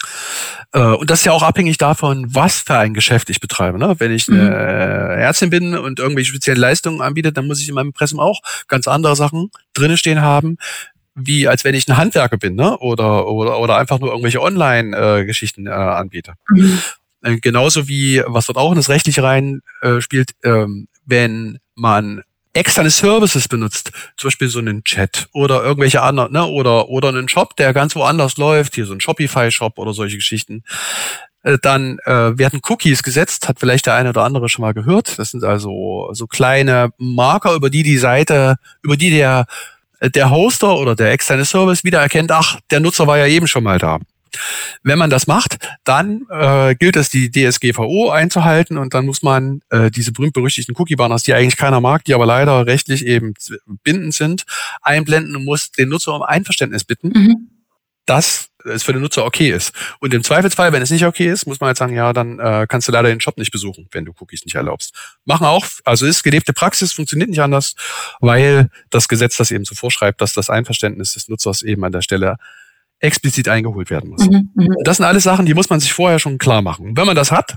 Und das ist ja auch abhängig davon, was für ein Geschäft ich betreibe. Ne? Wenn ich eine Ärztin bin und irgendwelche speziellen Leistungen anbiete, dann muss ich in meinem Impressum auch ganz andere Sachen drinne stehen haben, wie als wenn ich ein Handwerker bin, ne? Oder einfach nur irgendwelche Online-Geschichten anbiete. Genauso wie, was dort auch in das Rechtliche rein spielt, wenn man externe Services benutzt, zum Beispiel so einen Chat oder irgendwelche anderen, ne, oder einen Shop, der ganz woanders läuft, hier so ein Shopify-Shop oder solche Geschichten, dann werden Cookies gesetzt, hat vielleicht der eine oder andere schon mal gehört. Das sind also so kleine Marker, über die Seite, über die der Hoster oder der externe Service wieder erkennt, ach, der Nutzer war ja eben schon mal da. Wenn man das macht, dann gilt es, die DSGVO einzuhalten und dann muss man diese berühmt-berüchtigten Cookie-Banners, die eigentlich keiner mag, die aber leider rechtlich eben bindend sind, einblenden und muss den Nutzer um Einverständnis bitten, dass es für den Nutzer okay ist. Und im Zweifelsfall, wenn es nicht okay ist, muss man halt sagen, ja, dann kannst du leider den Shop nicht besuchen, wenn du Cookies nicht erlaubst. Machen auch, also ist gelebte Praxis, funktioniert nicht anders, weil das Gesetz das eben so vorschreibt, dass das Einverständnis des Nutzers eben an der Stelle explizit eingeholt werden muss. Das sind alles Sachen, die muss man sich vorher schon klar machen. Wenn man das hat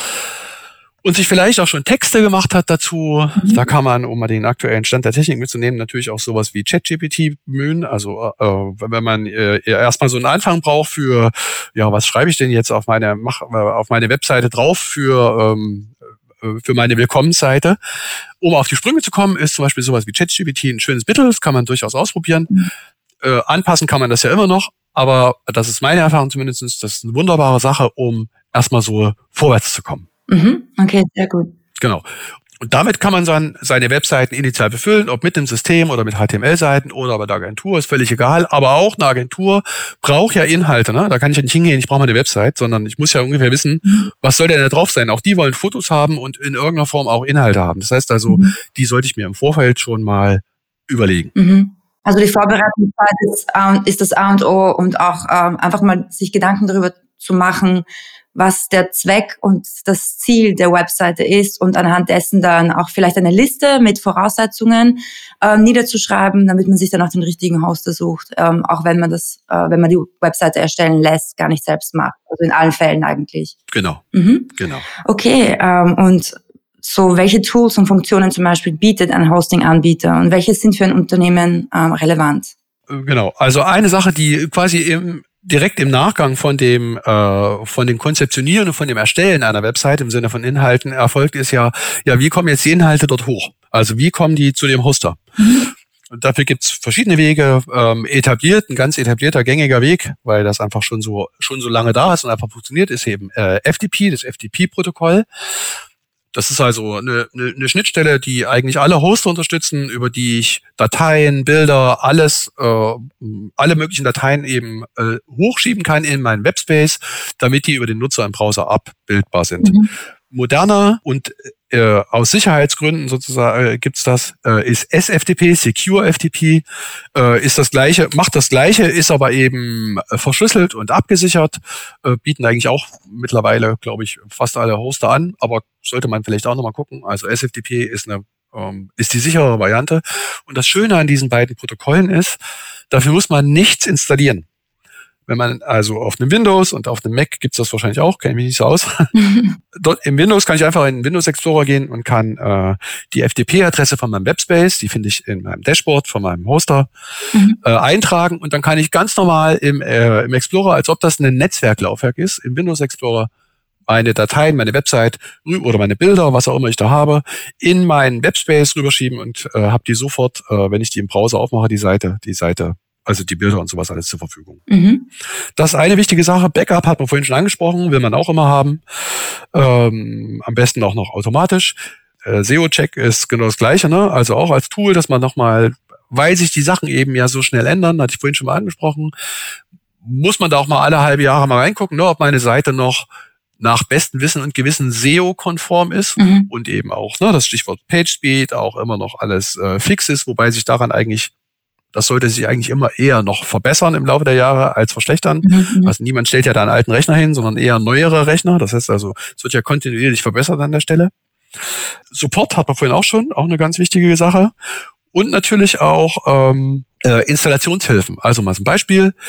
und sich vielleicht auch schon Texte gemacht hat dazu, da kann man, um mal den aktuellen Stand der Technik mitzunehmen, natürlich auch sowas wie ChatGPT bemühen. Also wenn man erstmal so einen Anfang braucht für, ja, was schreibe ich denn jetzt auf meine Webseite drauf für meine Willkommensseite. Um auf die Sprünge zu kommen, ist zum Beispiel sowas wie ChatGPT ein schönes Mittel, das kann man durchaus ausprobieren. Anpassen kann man das ja immer noch, aber das ist meine Erfahrung zumindest, das ist eine wunderbare Sache, um erstmal so vorwärts zu kommen. Okay, sehr gut. Genau. Und damit kann man dann seine Webseiten initial befüllen, ob mit dem System oder mit HTML-Seiten oder bei der Agentur, ist völlig egal. Aber auch eine Agentur braucht ja Inhalte. Ne? Da kann ich ja nicht hingehen, ich brauche mal eine Website, sondern ich muss ja ungefähr wissen, was soll denn da drauf sein. Auch die wollen Fotos haben und in irgendeiner Form auch Inhalte haben. Das heißt also, die sollte ich mir im Vorfeld schon mal überlegen. Also die Vorbereitungszeit ist das A und O und auch einfach mal sich Gedanken darüber zu machen, was der Zweck und das Ziel der Webseite ist und anhand dessen dann auch vielleicht eine Liste mit Voraussetzungen niederzuschreiben, damit man sich dann auch den richtigen Hoster sucht, auch wenn man wenn man die Webseite erstellen lässt, gar nicht selbst macht. Also in allen Fällen eigentlich. Genau. Genau. Okay, und so welche Tools und Funktionen zum Beispiel bietet ein Hosting-Anbieter und welche sind für ein Unternehmen relevant? Genau, also eine Sache, die quasi direkt im Nachgang von dem Konzeptionieren und von dem Erstellen einer Website im Sinne von Inhalten erfolgt, ist ja, wie kommen jetzt die Inhalte dort hoch? Also wie kommen die zu dem Hoster? Und dafür gibt's verschiedene Wege, ein ganz etablierter, gängiger Weg, weil das einfach schon so lange da ist und einfach funktioniert, ist eben FTP, das FTP-Protokoll. Das ist also eine Schnittstelle, die eigentlich alle Hoster unterstützen, über die ich Dateien, Bilder, alle möglichen Dateien eben hochschieben kann in meinen Webspace, damit die über den Nutzer im Browser abbildbar sind. Moderner und aus Sicherheitsgründen sozusagen gibt's das, ist SFTP, Secure FTP, ist das gleiche, macht das gleiche, ist aber eben verschlüsselt und abgesichert, bieten eigentlich auch mittlerweile, glaube ich, fast alle Hoster an, aber sollte man vielleicht auch nochmal gucken. Also SFTP ist die sichere Variante. Und das Schöne an diesen beiden Protokollen ist, dafür muss man nichts installieren. Wenn man also auf einem Windows und auf einem Mac gibt's das wahrscheinlich auch, kenne ich mich nicht so aus. Dort im Windows kann ich einfach in den Windows Explorer gehen und kann die FTP-Adresse von meinem Webspace, die finde ich in meinem Dashboard von meinem Hoster, eintragen und dann kann ich ganz normal im Explorer, als ob das ein Netzwerklaufwerk ist, im Windows Explorer meine Dateien, meine Website oder meine Bilder, was auch immer ich da habe, in meinen Webspace rüberschieben und habe die sofort, wenn ich die im Browser aufmache, die Seite, also die Bilder und sowas alles zur Verfügung. Das ist eine wichtige Sache. Backup hat man vorhin schon angesprochen, will man auch immer haben. Am besten auch noch automatisch. SEO-Check ist genau das Gleiche, ne? Also auch als Tool, dass man nochmal, weil sich die Sachen eben ja so schnell ändern, hatte ich vorhin schon mal angesprochen, muss man da auch mal alle halbe Jahre mal reingucken, ne, ob meine Seite noch nach bestem Wissen und Gewissen SEO-konform ist und eben auch, ne, das Stichwort PageSpeed auch immer noch alles fix ist, wobei sich daran eigentlich, das sollte sich eigentlich immer eher noch verbessern im Laufe der Jahre als verschlechtern. Also niemand stellt ja da einen alten Rechner hin, sondern eher neuere Rechner. Das heißt also, es wird ja kontinuierlich verbessert an der Stelle. Support hat man vorhin auch schon, auch eine ganz wichtige Sache. Und natürlich auch Installationshilfen. Also mal zum Beispiel,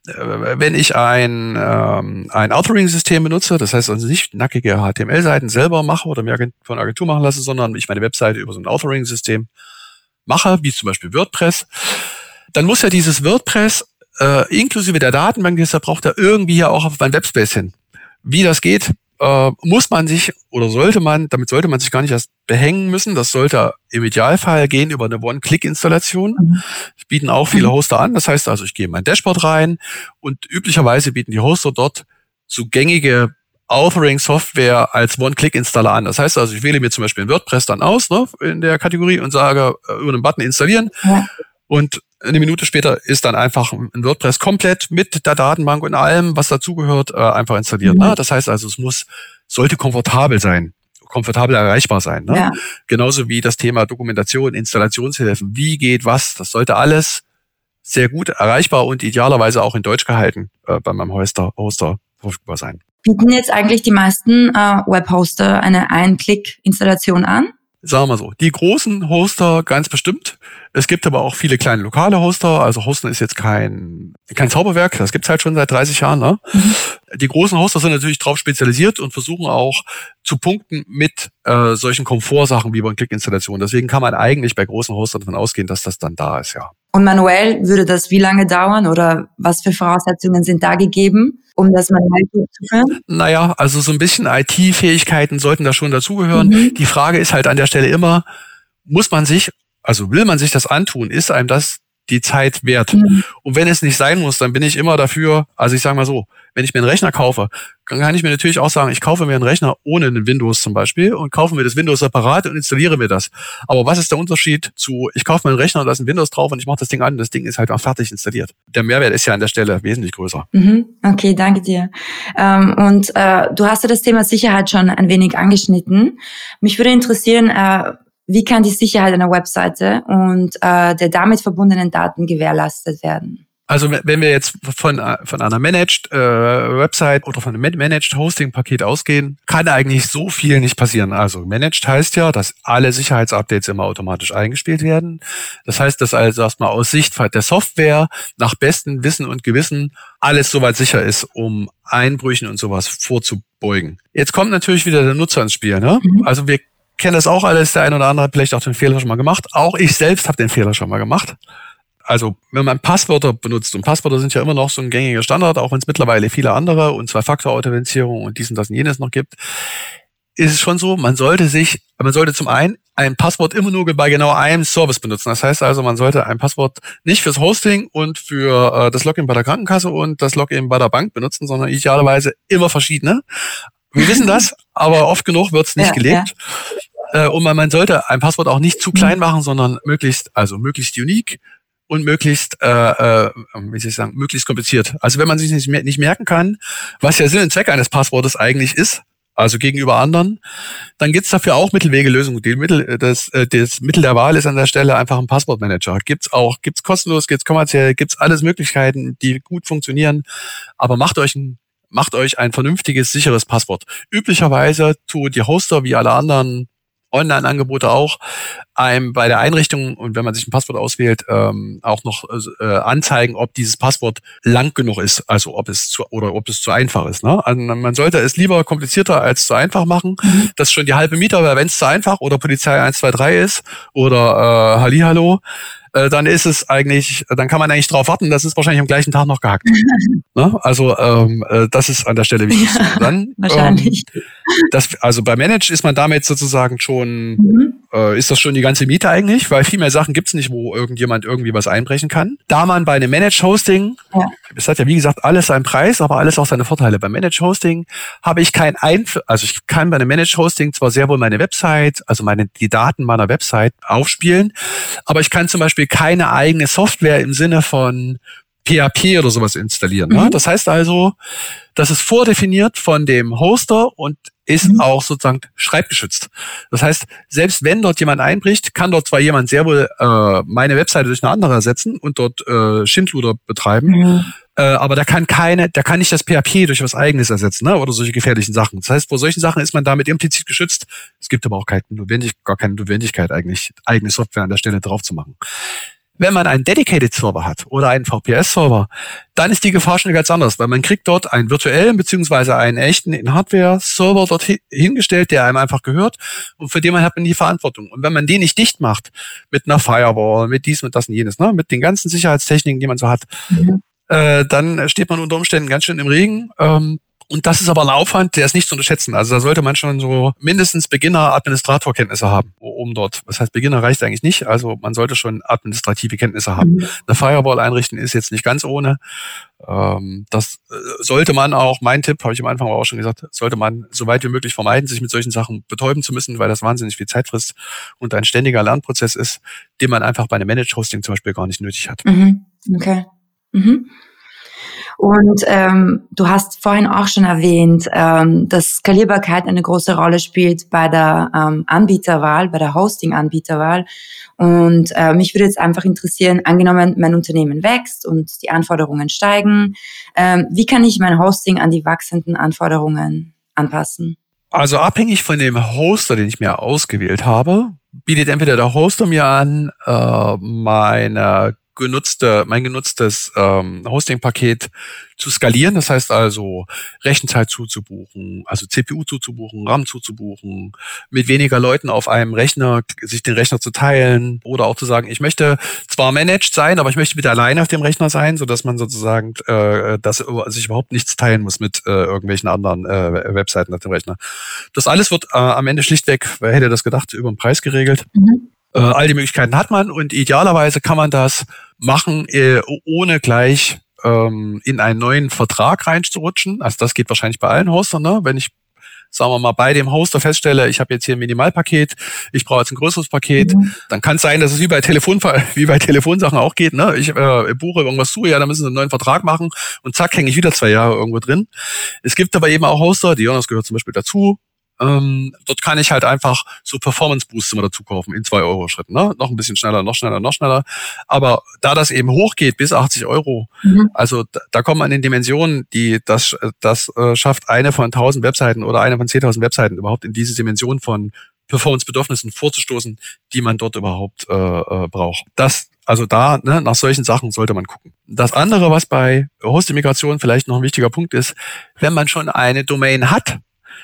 wenn ich ein Authoring-System benutze, das heißt also nicht nackige HTML-Seiten selber mache oder mir von einer Agentur machen lasse, sondern ich meine Webseite über so ein Authoring-System mache, wie zum Beispiel WordPress, dann muss ja dieses WordPress inklusive der Datenbank, die es da braucht, ja irgendwie ja auch auf mein Webspace hin. Wie das geht, muss man sich oder damit sollte man sich gar nicht erst behängen müssen. Das sollte im Idealfall gehen über eine One-Click-Installation. Das bieten auch viele Hoster an. Das heißt also, ich gehe in mein Dashboard rein und üblicherweise bieten die Hoster dort so gängige Authoring-Software als One-Click-Installer an. Das heißt also, ich wähle mir zum Beispiel ein WordPress dann aus, ne, in der Kategorie und sage über einen Button installieren. Ja. Und eine Minute später ist dann einfach ein WordPress komplett mit der Datenbank und allem, was dazugehört, einfach installiert. Ne? Das heißt also, sollte komfortabel sein, komfortabel erreichbar sein. Ne? Ja. Genauso wie das Thema Dokumentation, Installationshilfen, wie geht was, das sollte alles sehr gut erreichbar und idealerweise auch in Deutsch gehalten bei meinem Hoster verfügbar sein. Bieten jetzt eigentlich die meisten Webhoster eine Ein-Klick-Installation an? Sagen wir mal so, die großen Hoster ganz bestimmt. Es gibt aber auch viele kleine lokale Hoster. Also Hosten ist jetzt kein Zauberwerk, das gibt's halt schon seit 30 Jahren. Ne? Die großen Hoster sind natürlich drauf spezialisiert und versuchen auch zu punkten mit solchen Komfortsachen wie One-Click-Installation. Deswegen kann man eigentlich bei großen Hostern davon ausgehen, dass das dann da ist, ja. Und manuell würde das wie lange dauern oder was für Voraussetzungen sind da gegeben, um das manuell durchzuführen? Naja, also so ein bisschen IT-Fähigkeiten sollten da schon dazugehören. Die Frage ist halt an der Stelle immer, will man sich das antun? Ist einem das die Zeit wert? Und wenn es nicht sein muss, dann bin ich immer dafür, also ich sage mal so, wenn ich mir einen Rechner kaufe, dann kann ich mir natürlich auch sagen, ich kaufe mir einen Rechner ohne einen Windows zum Beispiel und kaufe mir das Windows separat und installiere mir das. Aber was ist der Unterschied zu, ich kaufe mir einen Rechner und da ist ein Windows drauf und ich mache das Ding an und das Ding ist halt auch fertig installiert. Der Mehrwert ist ja an der Stelle wesentlich größer. Okay, danke dir. Und du hast ja das Thema Sicherheit schon ein wenig angeschnitten. Mich würde interessieren, wie kann die Sicherheit einer Webseite und der damit verbundenen Daten gewährleistet werden? Also wenn wir jetzt von einer Managed Website oder von einem Managed Hosting Paket ausgehen, kann eigentlich so viel nicht passieren. Also Managed heißt ja, dass alle Sicherheitsupdates immer automatisch eingespielt werden. Das heißt, dass also erstmal aus Sicht der Software nach bestem Wissen und Gewissen alles soweit sicher ist, um Einbrüchen und sowas vorzubeugen. Jetzt kommt natürlich wieder der Nutzer ins Spiel, ne? Also wir kennen das auch alles, der ein oder andere hat vielleicht auch den Fehler schon mal gemacht. Auch ich selbst habe den Fehler schon mal gemacht. Also wenn man Passwörter benutzt, und Passwörter sind ja immer noch so ein gängiger Standard, auch wenn es mittlerweile viele andere und Zwei-Faktor-Authentifizierung und dies und das und jenes noch gibt, ist es schon so, man sollte zum einen ein Passwort immer nur bei genau einem Service benutzen. Das heißt also, man sollte ein Passwort nicht fürs Hosting und für das Login bei der Krankenkasse und das Login bei der Bank benutzen, sondern idealerweise immer verschiedene. Wir wissen das, aber oft genug wird es nicht gelebt. Ja. Und man sollte ein Passwort auch nicht zu klein machen, sondern möglichst unique und möglichst kompliziert. Also wenn man sich nicht merken kann, was der Sinn und Zweck eines Passwortes eigentlich ist, also gegenüber anderen, dann gibt's dafür auch Mittelwegelösungen. Das Mittel der Wahl ist an der Stelle einfach ein Passwortmanager. Gibt's kostenlos, gibt's kommerziell, gibt's alles Möglichkeiten, die gut funktionieren, aber macht euch ein vernünftiges, sicheres Passwort. Üblicherweise tun die Hoster wie alle anderen Online-Angebote auch einem bei der Einrichtung und wenn man sich ein Passwort auswählt, auch noch anzeigen, ob dieses Passwort lang genug ist, also ob es zu einfach ist. Ne? Also man sollte es lieber komplizierter als zu einfach machen. Das ist schon die halbe Miete, weil wenn es zu einfach oder Polizei 123 ist oder Hallihallo, dann ist es eigentlich, dann kann man eigentlich drauf warten, das ist wahrscheinlich am gleichen Tag noch gehackt. Ne? Also das ist an der Stelle wichtig. Ja, dann, wahrscheinlich. Also bei Managed ist man damit sozusagen schon, ist das schon die ganze Miete eigentlich, weil viel mehr Sachen gibt's nicht, wo irgendjemand irgendwie was einbrechen kann. Da man bei einem Managed Hosting, es hat ja wie gesagt alles seinen Preis, aber alles auch seine Vorteile. Beim Managed Hosting habe ich keinen Einfluss, also ich kann bei einem Managed Hosting zwar sehr wohl meine Website, also die Daten meiner Website aufspielen, aber ich kann zum Beispiel keine eigene Software im Sinne von PHP oder sowas installieren. Ne? Das heißt also, das ist vordefiniert von dem Hoster und ist auch sozusagen schreibgeschützt. Das heißt, selbst wenn dort jemand einbricht, kann dort zwar jemand sehr wohl meine Webseite durch eine andere ersetzen und dort Schindluder betreiben, aber der kann nicht das PHP durch was Eigenes ersetzen, ne? Oder solche gefährlichen Sachen. Das heißt, vor solchen Sachen ist man damit implizit geschützt. Es gibt aber auch gar keine Notwendigkeit, eigentlich eigene Software an der Stelle drauf zu machen. Wenn man einen Dedicated Server hat oder einen VPS-Server, dann ist die Gefahr schon ganz anders, weil man kriegt dort einen virtuellen bzw. einen echten in Hardware-Server dort hingestellt, der einem einfach gehört und für den man hat man die Verantwortung. Und wenn man den nicht dicht macht, mit einer Firewall, mit dies, mit das und jenes, ne, mit den ganzen Sicherheitstechniken, die man so hat, dann steht man unter Umständen ganz schön im Regen. Und das ist aber ein Aufwand, der ist nicht zu unterschätzen. Also da sollte man schon so mindestens Beginner-Administrator-Kenntnisse haben, um dort. Das heißt, Beginner reicht eigentlich nicht. Also man sollte schon administrative Kenntnisse haben. Eine Firewall einrichten ist jetzt nicht ganz ohne. Das sollte man auch, mein Tipp, habe ich am Anfang auch schon gesagt, sollte man so weit wie möglich vermeiden, sich mit solchen Sachen betäuben zu müssen, weil das wahnsinnig viel Zeit frisst und ein ständiger Lernprozess ist, den man einfach bei einem Managed Hosting zum Beispiel gar nicht nötig hat. Okay. Und du hast vorhin auch schon erwähnt, dass Skalierbarkeit eine große Rolle spielt bei der Anbieterwahl, bei der Hosting-Anbieterwahl. Und mich würde jetzt einfach interessieren, angenommen, mein Unternehmen wächst und die Anforderungen steigen, wie kann ich mein Hosting an die wachsenden Anforderungen anpassen? Also abhängig von dem Hoster, den ich mir ausgewählt habe, bietet entweder der Hoster mir an, mein genutztes Hosting-Paket zu skalieren. Das heißt also, Rechenzeit zuzubuchen, also CPU zuzubuchen, RAM zuzubuchen, mit weniger Leuten auf einem Rechner, sich den Rechner zu teilen oder auch zu sagen, ich möchte zwar managed sein, aber ich möchte bitte alleine auf dem Rechner sein, sodass man sozusagen sich überhaupt nichts teilen muss mit irgendwelchen anderen Webseiten auf dem Rechner. Das alles wird am Ende schlichtweg, wer hätte das gedacht, über den Preis geregelt. All die Möglichkeiten hat man und idealerweise kann man das machen, ohne gleich in einen neuen Vertrag reinzurutschen. Also das geht wahrscheinlich bei allen Hostern, ne? Wenn ich, sagen wir mal, bei dem Hoster feststelle, ich habe jetzt hier ein Minimalpaket, ich brauche jetzt ein größeres Paket, dann kann es sein, dass es wie bei Telefonsachen auch geht, ne? Ich buche irgendwas zu, ja, dann müssen sie einen neuen Vertrag machen und zack, hänge ich wieder 2 Jahre irgendwo drin. Es gibt aber eben auch Hoster, die Jonas gehört zum Beispiel dazu. Dort kann ich halt einfach so Performance-Boosts immer dazu kaufen in 2-Euro-Schritten, ne? Noch ein bisschen schneller, noch schneller, noch schneller. Aber da das eben hochgeht bis 80 €, also da kommt man in Dimensionen, die das schafft, eine von 1000 Webseiten oder eine von 10.000 Webseiten überhaupt in diese Dimension von Performance-Bedürfnissen vorzustoßen, die man dort überhaupt braucht. Also da, ne, nach solchen Sachen sollte man gucken. Das andere, was bei Hosting-Migration vielleicht noch ein wichtiger Punkt ist, wenn man schon eine Domain hat,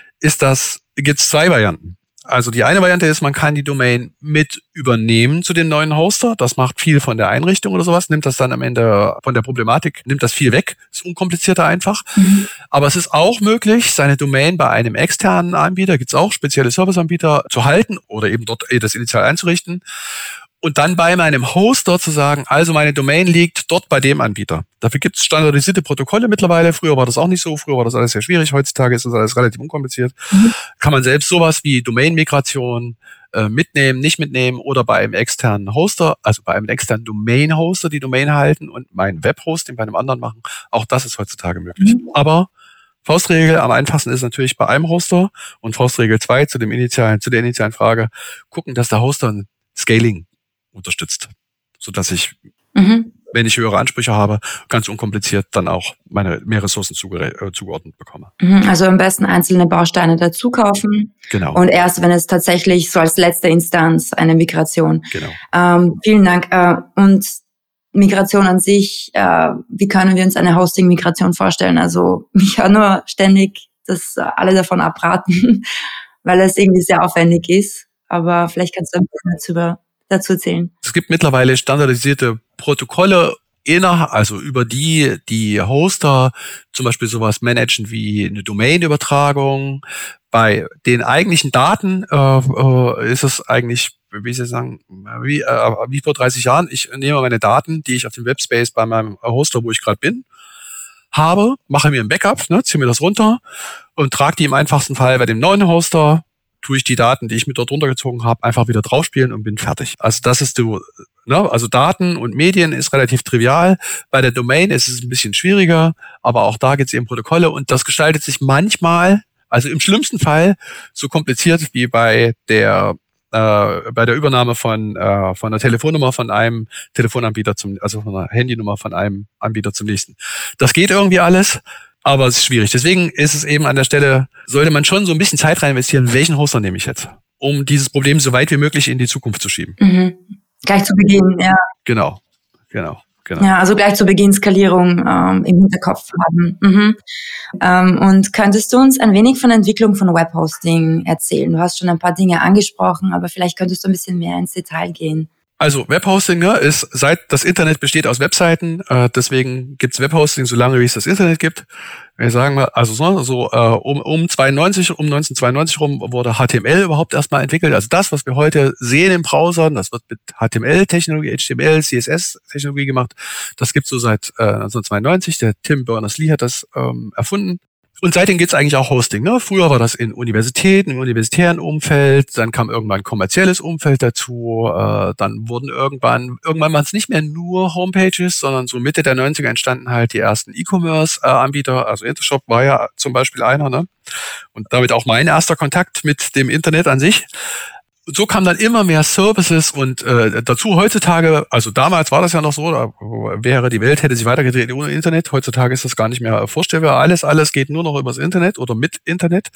gibt's 2 Varianten. Also die eine Variante ist, man kann die Domain mit übernehmen zu dem neuen Hoster. Das macht viel von der Einrichtung oder sowas, nimmt das dann am Ende von der Problematik, nimmt das viel weg. Ist unkomplizierter einfach. Aber es ist auch möglich, seine Domain bei einem externen Anbieter, gibt's auch spezielle Serviceanbieter, zu halten oder eben dort das initial einzurichten. Und dann bei meinem Hoster zu sagen, also meine Domain liegt dort bei dem Anbieter. Dafür gibt es standardisierte Protokolle mittlerweile. Früher war das auch nicht so. Früher war das alles sehr schwierig. Heutzutage ist das alles relativ unkompliziert. Kann man selbst sowas wie Domain-Migration mitnehmen, nicht mitnehmen oder bei einem externen Hoster, also bei einem externen Domain-Hoster die Domain halten und mein Web-Hosting bei einem anderen machen. Auch das ist heutzutage möglich. Aber Faustregel am einfachsten ist natürlich bei einem Hoster und Faustregel 2 zu der initialen Frage, gucken, dass der Hoster ein Scaling unterstützt, sodass ich, wenn ich höhere Ansprüche habe, ganz unkompliziert dann auch meine mehr Ressourcen zugeordnet bekomme. Also am besten einzelne Bausteine dazu kaufen. Genau. Und erst, wenn es tatsächlich so als letzte Instanz eine Migration. Genau. Vielen Dank. Und Migration an sich, wie können wir uns eine Hosting-Migration vorstellen? Also ich höre nur ständig, dass alle davon abraten, weil es irgendwie sehr aufwendig ist. Aber vielleicht kannst du ein bisschen dazu erzählen. Es gibt mittlerweile standardisierte Protokolle also über die Hoster zum Beispiel sowas managen wie eine Domain-Übertragung. Bei den eigentlichen Daten ist es eigentlich, wie soll ich sagen, wie vor 30 Jahren. Ich nehme meine Daten, die ich auf dem Webspace bei meinem Hoster, wo ich gerade bin, habe, mache mir ein Backup, ne, ziehe mir das runter und trage die im einfachsten Fall bei dem neuen Hoster, tue ich die Daten, die ich mit dort runtergezogen habe, einfach wieder draufspielen und bin fertig. Also das ist also Daten und Medien ist relativ trivial. Bei der Domain ist es ein bisschen schwieriger, aber auch da gibt es eben Protokolle und das gestaltet sich manchmal, also im schlimmsten Fall, so kompliziert wie bei der Übernahme von einer Telefonnummer von einem Telefonanbieter also von einer Handynummer von einem Anbieter zum nächsten. Das geht irgendwie alles. Aber es ist schwierig. Deswegen ist es eben an der Stelle, sollte man schon so ein bisschen Zeit rein investieren, welchen Hoster nehme ich jetzt, um dieses Problem so weit wie möglich in die Zukunft zu schieben. Gleich zu Beginn, ja. Genau. Genau. Ja, also gleich zu Beginn Skalierung im Hinterkopf haben. Und könntest du uns ein wenig von der Entwicklung von Webhosting erzählen? Du hast schon ein paar Dinge angesprochen, aber vielleicht könntest du ein bisschen mehr ins Detail gehen. Also Webhosting ist, seit das Internet besteht aus Webseiten, deswegen gibt's Webhosting, solange wie es das Internet gibt. Wir sagen mal, also um 1992 rum wurde HTML überhaupt erstmal entwickelt. Also das, was wir heute sehen im Browser, das wird mit HTML-Technologie, HTML, CSS-Technologie gemacht. Das gibt's so seit 1992. Der Tim Berners-Lee hat das erfunden. Und seitdem geht's eigentlich auch Hosting. Ne? Früher war das in Universitäten, im universitären Umfeld, dann kam irgendwann ein kommerzielles Umfeld dazu, dann wurden irgendwann waren es nicht mehr nur Homepages, sondern so Mitte der 90er entstanden halt die ersten E-Commerce-Anbieter, also Intershop war ja zum Beispiel einer, ne? Und damit auch mein erster Kontakt mit dem Internet an sich. So kamen dann immer mehr Services und dazu heutzutage, also damals war das ja noch so, da wäre die Welt, hätte sich weitergedreht ohne Internet. Heutzutage ist das gar nicht mehr vorstellbar. Alles geht nur noch übers Internet oder mit Internet.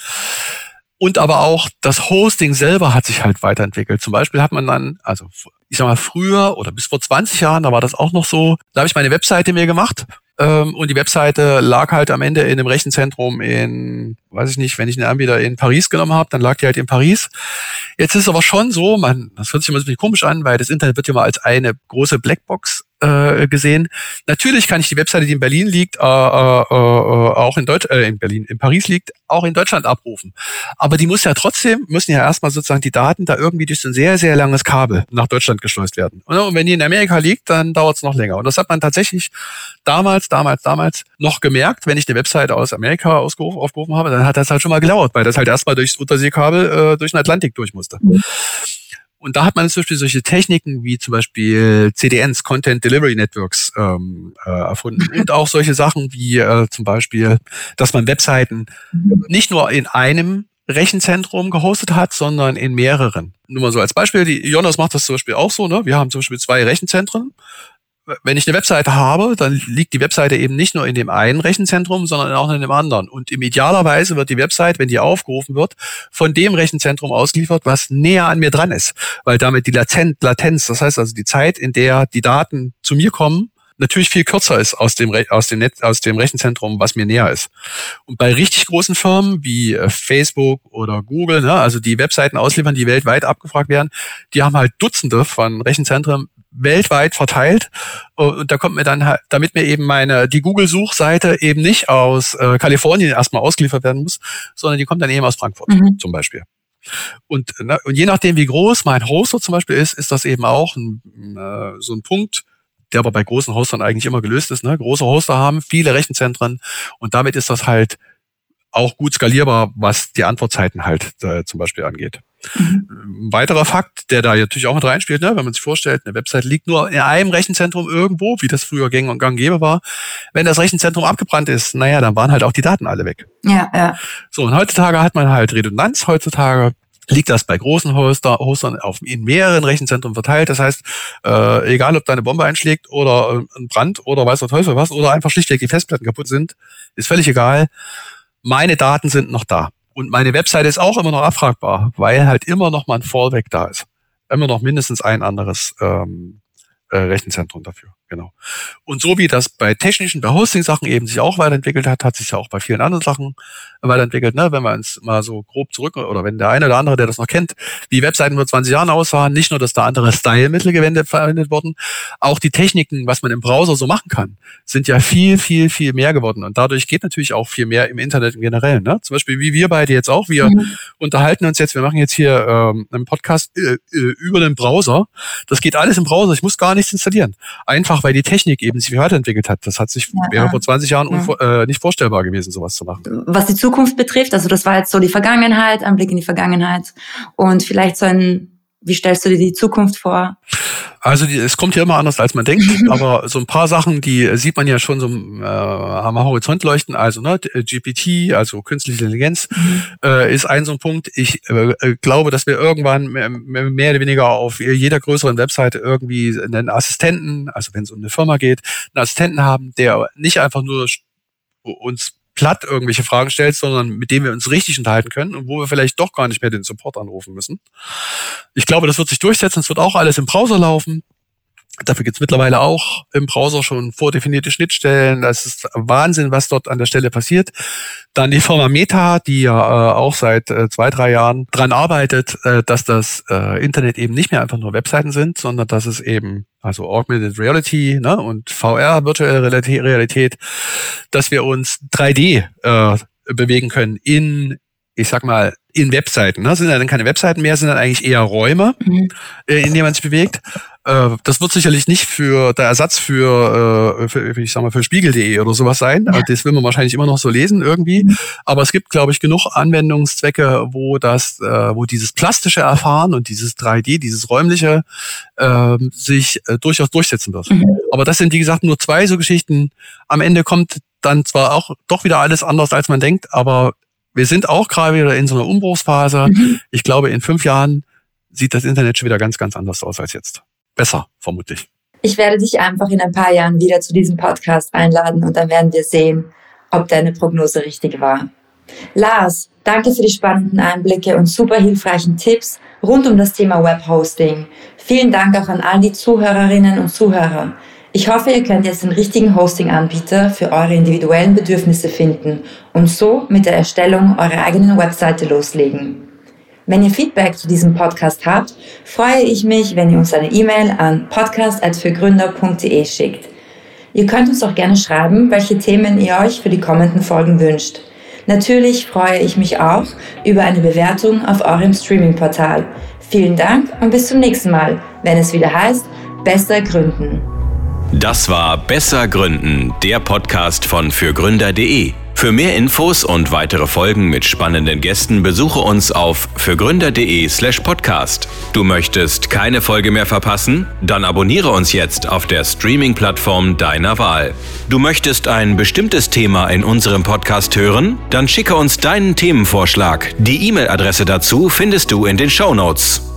Und aber auch das Hosting selber hat sich halt weiterentwickelt. Zum Beispiel hat man dann, also ich sag mal früher oder bis vor 20 Jahren, da war das auch noch so, da habe ich meine Webseite mir gemacht. Und die Webseite lag halt am Ende in einem Rechenzentrum in, weiß ich nicht, wenn ich einen Anbieter in Paris genommen habe, dann lag die halt in Paris. Jetzt ist es aber schon so, das hört sich immer ein bisschen komisch an, weil das Internet wird ja mal als eine große Blackbox gesehen. Natürlich kann ich die Webseite, die in Berlin liegt, auch in Paris liegt, auch in Deutschland abrufen. Aber die müssen ja erstmal sozusagen die Daten da irgendwie durch ein sehr, sehr langes Kabel nach Deutschland geschleust werden. Und wenn die in Amerika liegt, dann dauert es noch länger. Und das hat man tatsächlich damals noch gemerkt, wenn ich eine Webseite aus Amerika aufgerufen habe, dann hat das halt schon mal gedauert, weil das halt erstmal durchs Unterseekabel durch den Atlantik durch musste. Und da hat man zum Beispiel solche Techniken wie zum Beispiel CDNs, Content Delivery Networks, erfunden. Und auch solche Sachen wie zum Beispiel, dass man Webseiten nicht nur in einem Rechenzentrum gehostet hat, sondern in mehreren. Nur mal so als Beispiel, die Jonas macht das zum Beispiel auch so, ne? Wir haben zum Beispiel 2 Rechenzentren. Wenn ich eine Webseite habe, dann liegt die Webseite eben nicht nur in dem einen Rechenzentrum, sondern auch in dem anderen. Und idealerweise wird die Website, wenn die aufgerufen wird, von dem Rechenzentrum ausgeliefert, was näher an mir dran ist. Weil damit die Latenz, das heißt also die Zeit, in der die Daten zu mir kommen, natürlich viel kürzer ist aus dem Rechenzentrum, was mir näher ist. Und bei richtig großen Firmen wie Facebook oder Google, ne, also die Webseiten ausliefern, die weltweit abgefragt werden, die haben halt Dutzende von Rechenzentren weltweit verteilt. Und da kommt mir dann halt, damit mir eben die Google-Suchseite eben nicht aus Kalifornien erstmal ausgeliefert werden muss, sondern die kommt dann eben aus Frankfurt zum Beispiel. Und je nachdem, wie groß mein Hoster zum Beispiel ist das eben auch so ein Punkt, der aber bei großen Hostern eigentlich immer gelöst ist. Ne? Große Hoster haben viele Rechenzentren und damit ist das halt auch gut skalierbar, was die Antwortzeiten halt zum Beispiel angeht. Ein weiterer Fakt, der da natürlich auch mit reinspielt, ne, wenn man sich vorstellt, eine Website liegt nur in einem Rechenzentrum irgendwo, wie das früher gang und gäbe war. Wenn das Rechenzentrum abgebrannt ist, dann waren halt auch die Daten alle weg. Ja. So, und heutzutage hat man halt Redundanz. Heutzutage liegt das bei großen Hostern in mehreren Rechenzentren verteilt. Das heißt, egal ob da eine Bombe einschlägt oder ein Brand oder weiß der Teufel was oder einfach schlichtweg die Festplatten kaputt sind, ist völlig egal. Meine Daten sind noch da. Und meine Webseite ist auch immer noch abfragbar, weil halt immer noch mal ein Fallback da ist. Immer noch mindestens ein anderes Rechenzentrum dafür. Genau. Und so wie das bei Hosting-Sachen eben sich auch weiterentwickelt hat sich ja auch bei vielen anderen Sachen weiterentwickelt. Ne? Wenn wir uns mal so grob zurück, oder wenn der eine oder andere, der das noch kennt, wie Webseiten vor 20 Jahren aussahen, nicht nur, dass da andere Style-Mittel verwendet wurden, auch die Techniken, was man im Browser so machen kann, sind ja viel, viel, viel mehr geworden. Und dadurch geht natürlich auch viel mehr im Internet im Generellen. Ne? Zum Beispiel wie wir beide jetzt auch. Wir unterhalten uns jetzt, wir machen jetzt hier einen Podcast über den Browser. Das geht alles im Browser. Ich muss gar nichts installieren. Einfach, weil die Technik eben sich weiterentwickelt hat. Das hat sich wäre vor 20 Jahren nicht vorstellbar gewesen, sowas zu machen. Was die Zukunft betrifft, also das war jetzt so die Vergangenheit, ein Blick in die Vergangenheit und vielleicht wie stellst du dir die Zukunft vor? Also es kommt ja immer anders, als man denkt, aber so ein paar Sachen, die sieht man ja schon so am Horizont leuchten. Also GPT, also künstliche Intelligenz, ist so ein Punkt. Ich glaube, dass wir irgendwann mehr oder weniger auf jeder größeren Webseite irgendwie einen Assistenten, also wenn es um eine Firma geht, einen Assistenten haben, der nicht einfach nur uns platt irgendwelche Fragen stellt, sondern mit dem wir uns richtig unterhalten können und wo wir vielleicht doch gar nicht mehr den Support anrufen müssen. Ich glaube, das wird sich durchsetzen. Es wird auch alles im Browser laufen. Dafür gibt's mittlerweile auch im Browser schon vordefinierte Schnittstellen. Das ist Wahnsinn, was dort an der Stelle passiert. Dann die Firma Meta, die ja auch seit 2-3 Jahren dran arbeitet, dass das Internet eben nicht mehr einfach nur Webseiten sind, sondern dass es eben also Augmented Reality, ne, und VR, virtuelle Realität, dass wir uns 3D bewegen können in Webseiten. Ne? Sind dann keine Webseiten mehr, sind dann eigentlich eher Räume, in denen man sich bewegt. Das wird sicherlich nicht der Ersatz für Spiegel.de oder sowas sein. Ja. Das will man wahrscheinlich immer noch so lesen irgendwie. Aber es gibt, glaube ich, genug Anwendungszwecke, wo dieses plastische Erfahren und dieses 3D, dieses räumliche, sich durchaus durchsetzen wird. Aber das sind, wie gesagt, nur 2 so Geschichten. Am Ende kommt dann zwar auch doch wieder alles anders, als man denkt, aber wir sind auch gerade wieder in so einer Umbruchsphase. Ich glaube, in 5 Jahren sieht das Internet schon wieder ganz, ganz anders aus als jetzt. Besser, vermutlich. Ich werde dich einfach in ein paar Jahren wieder zu diesem Podcast einladen und dann werden wir sehen, ob deine Prognose richtig war. Lars, danke für die spannenden Einblicke und super hilfreichen Tipps rund um das Thema Webhosting. Vielen Dank auch an all die Zuhörerinnen und Zuhörer. Ich hoffe, ihr könnt jetzt den richtigen Hosting-Anbieter für eure individuellen Bedürfnisse finden und so mit der Erstellung eurer eigenen Webseite loslegen. Wenn ihr Feedback zu diesem Podcast habt, freue ich mich, wenn ihr uns eine E-Mail an podcast@fürgründer.de schickt. Ihr könnt uns auch gerne schreiben, welche Themen ihr euch für die kommenden Folgen wünscht. Natürlich freue ich mich auch über eine Bewertung auf eurem Streaming-Portal. Vielen Dank und bis zum nächsten Mal, wenn es wieder heißt, Besser gründen. Das war Besser Gründen, der Podcast von fürgründer.de. Für mehr Infos und weitere Folgen mit spannenden Gästen besuche uns auf fürgründer.de/podcast. Du möchtest keine Folge mehr verpassen? Dann abonniere uns jetzt auf der Streaming-Plattform deiner Wahl. Du möchtest ein bestimmtes Thema in unserem Podcast hören? Dann schicke uns deinen Themenvorschlag. Die E-Mail-Adresse dazu findest du in den Shownotes.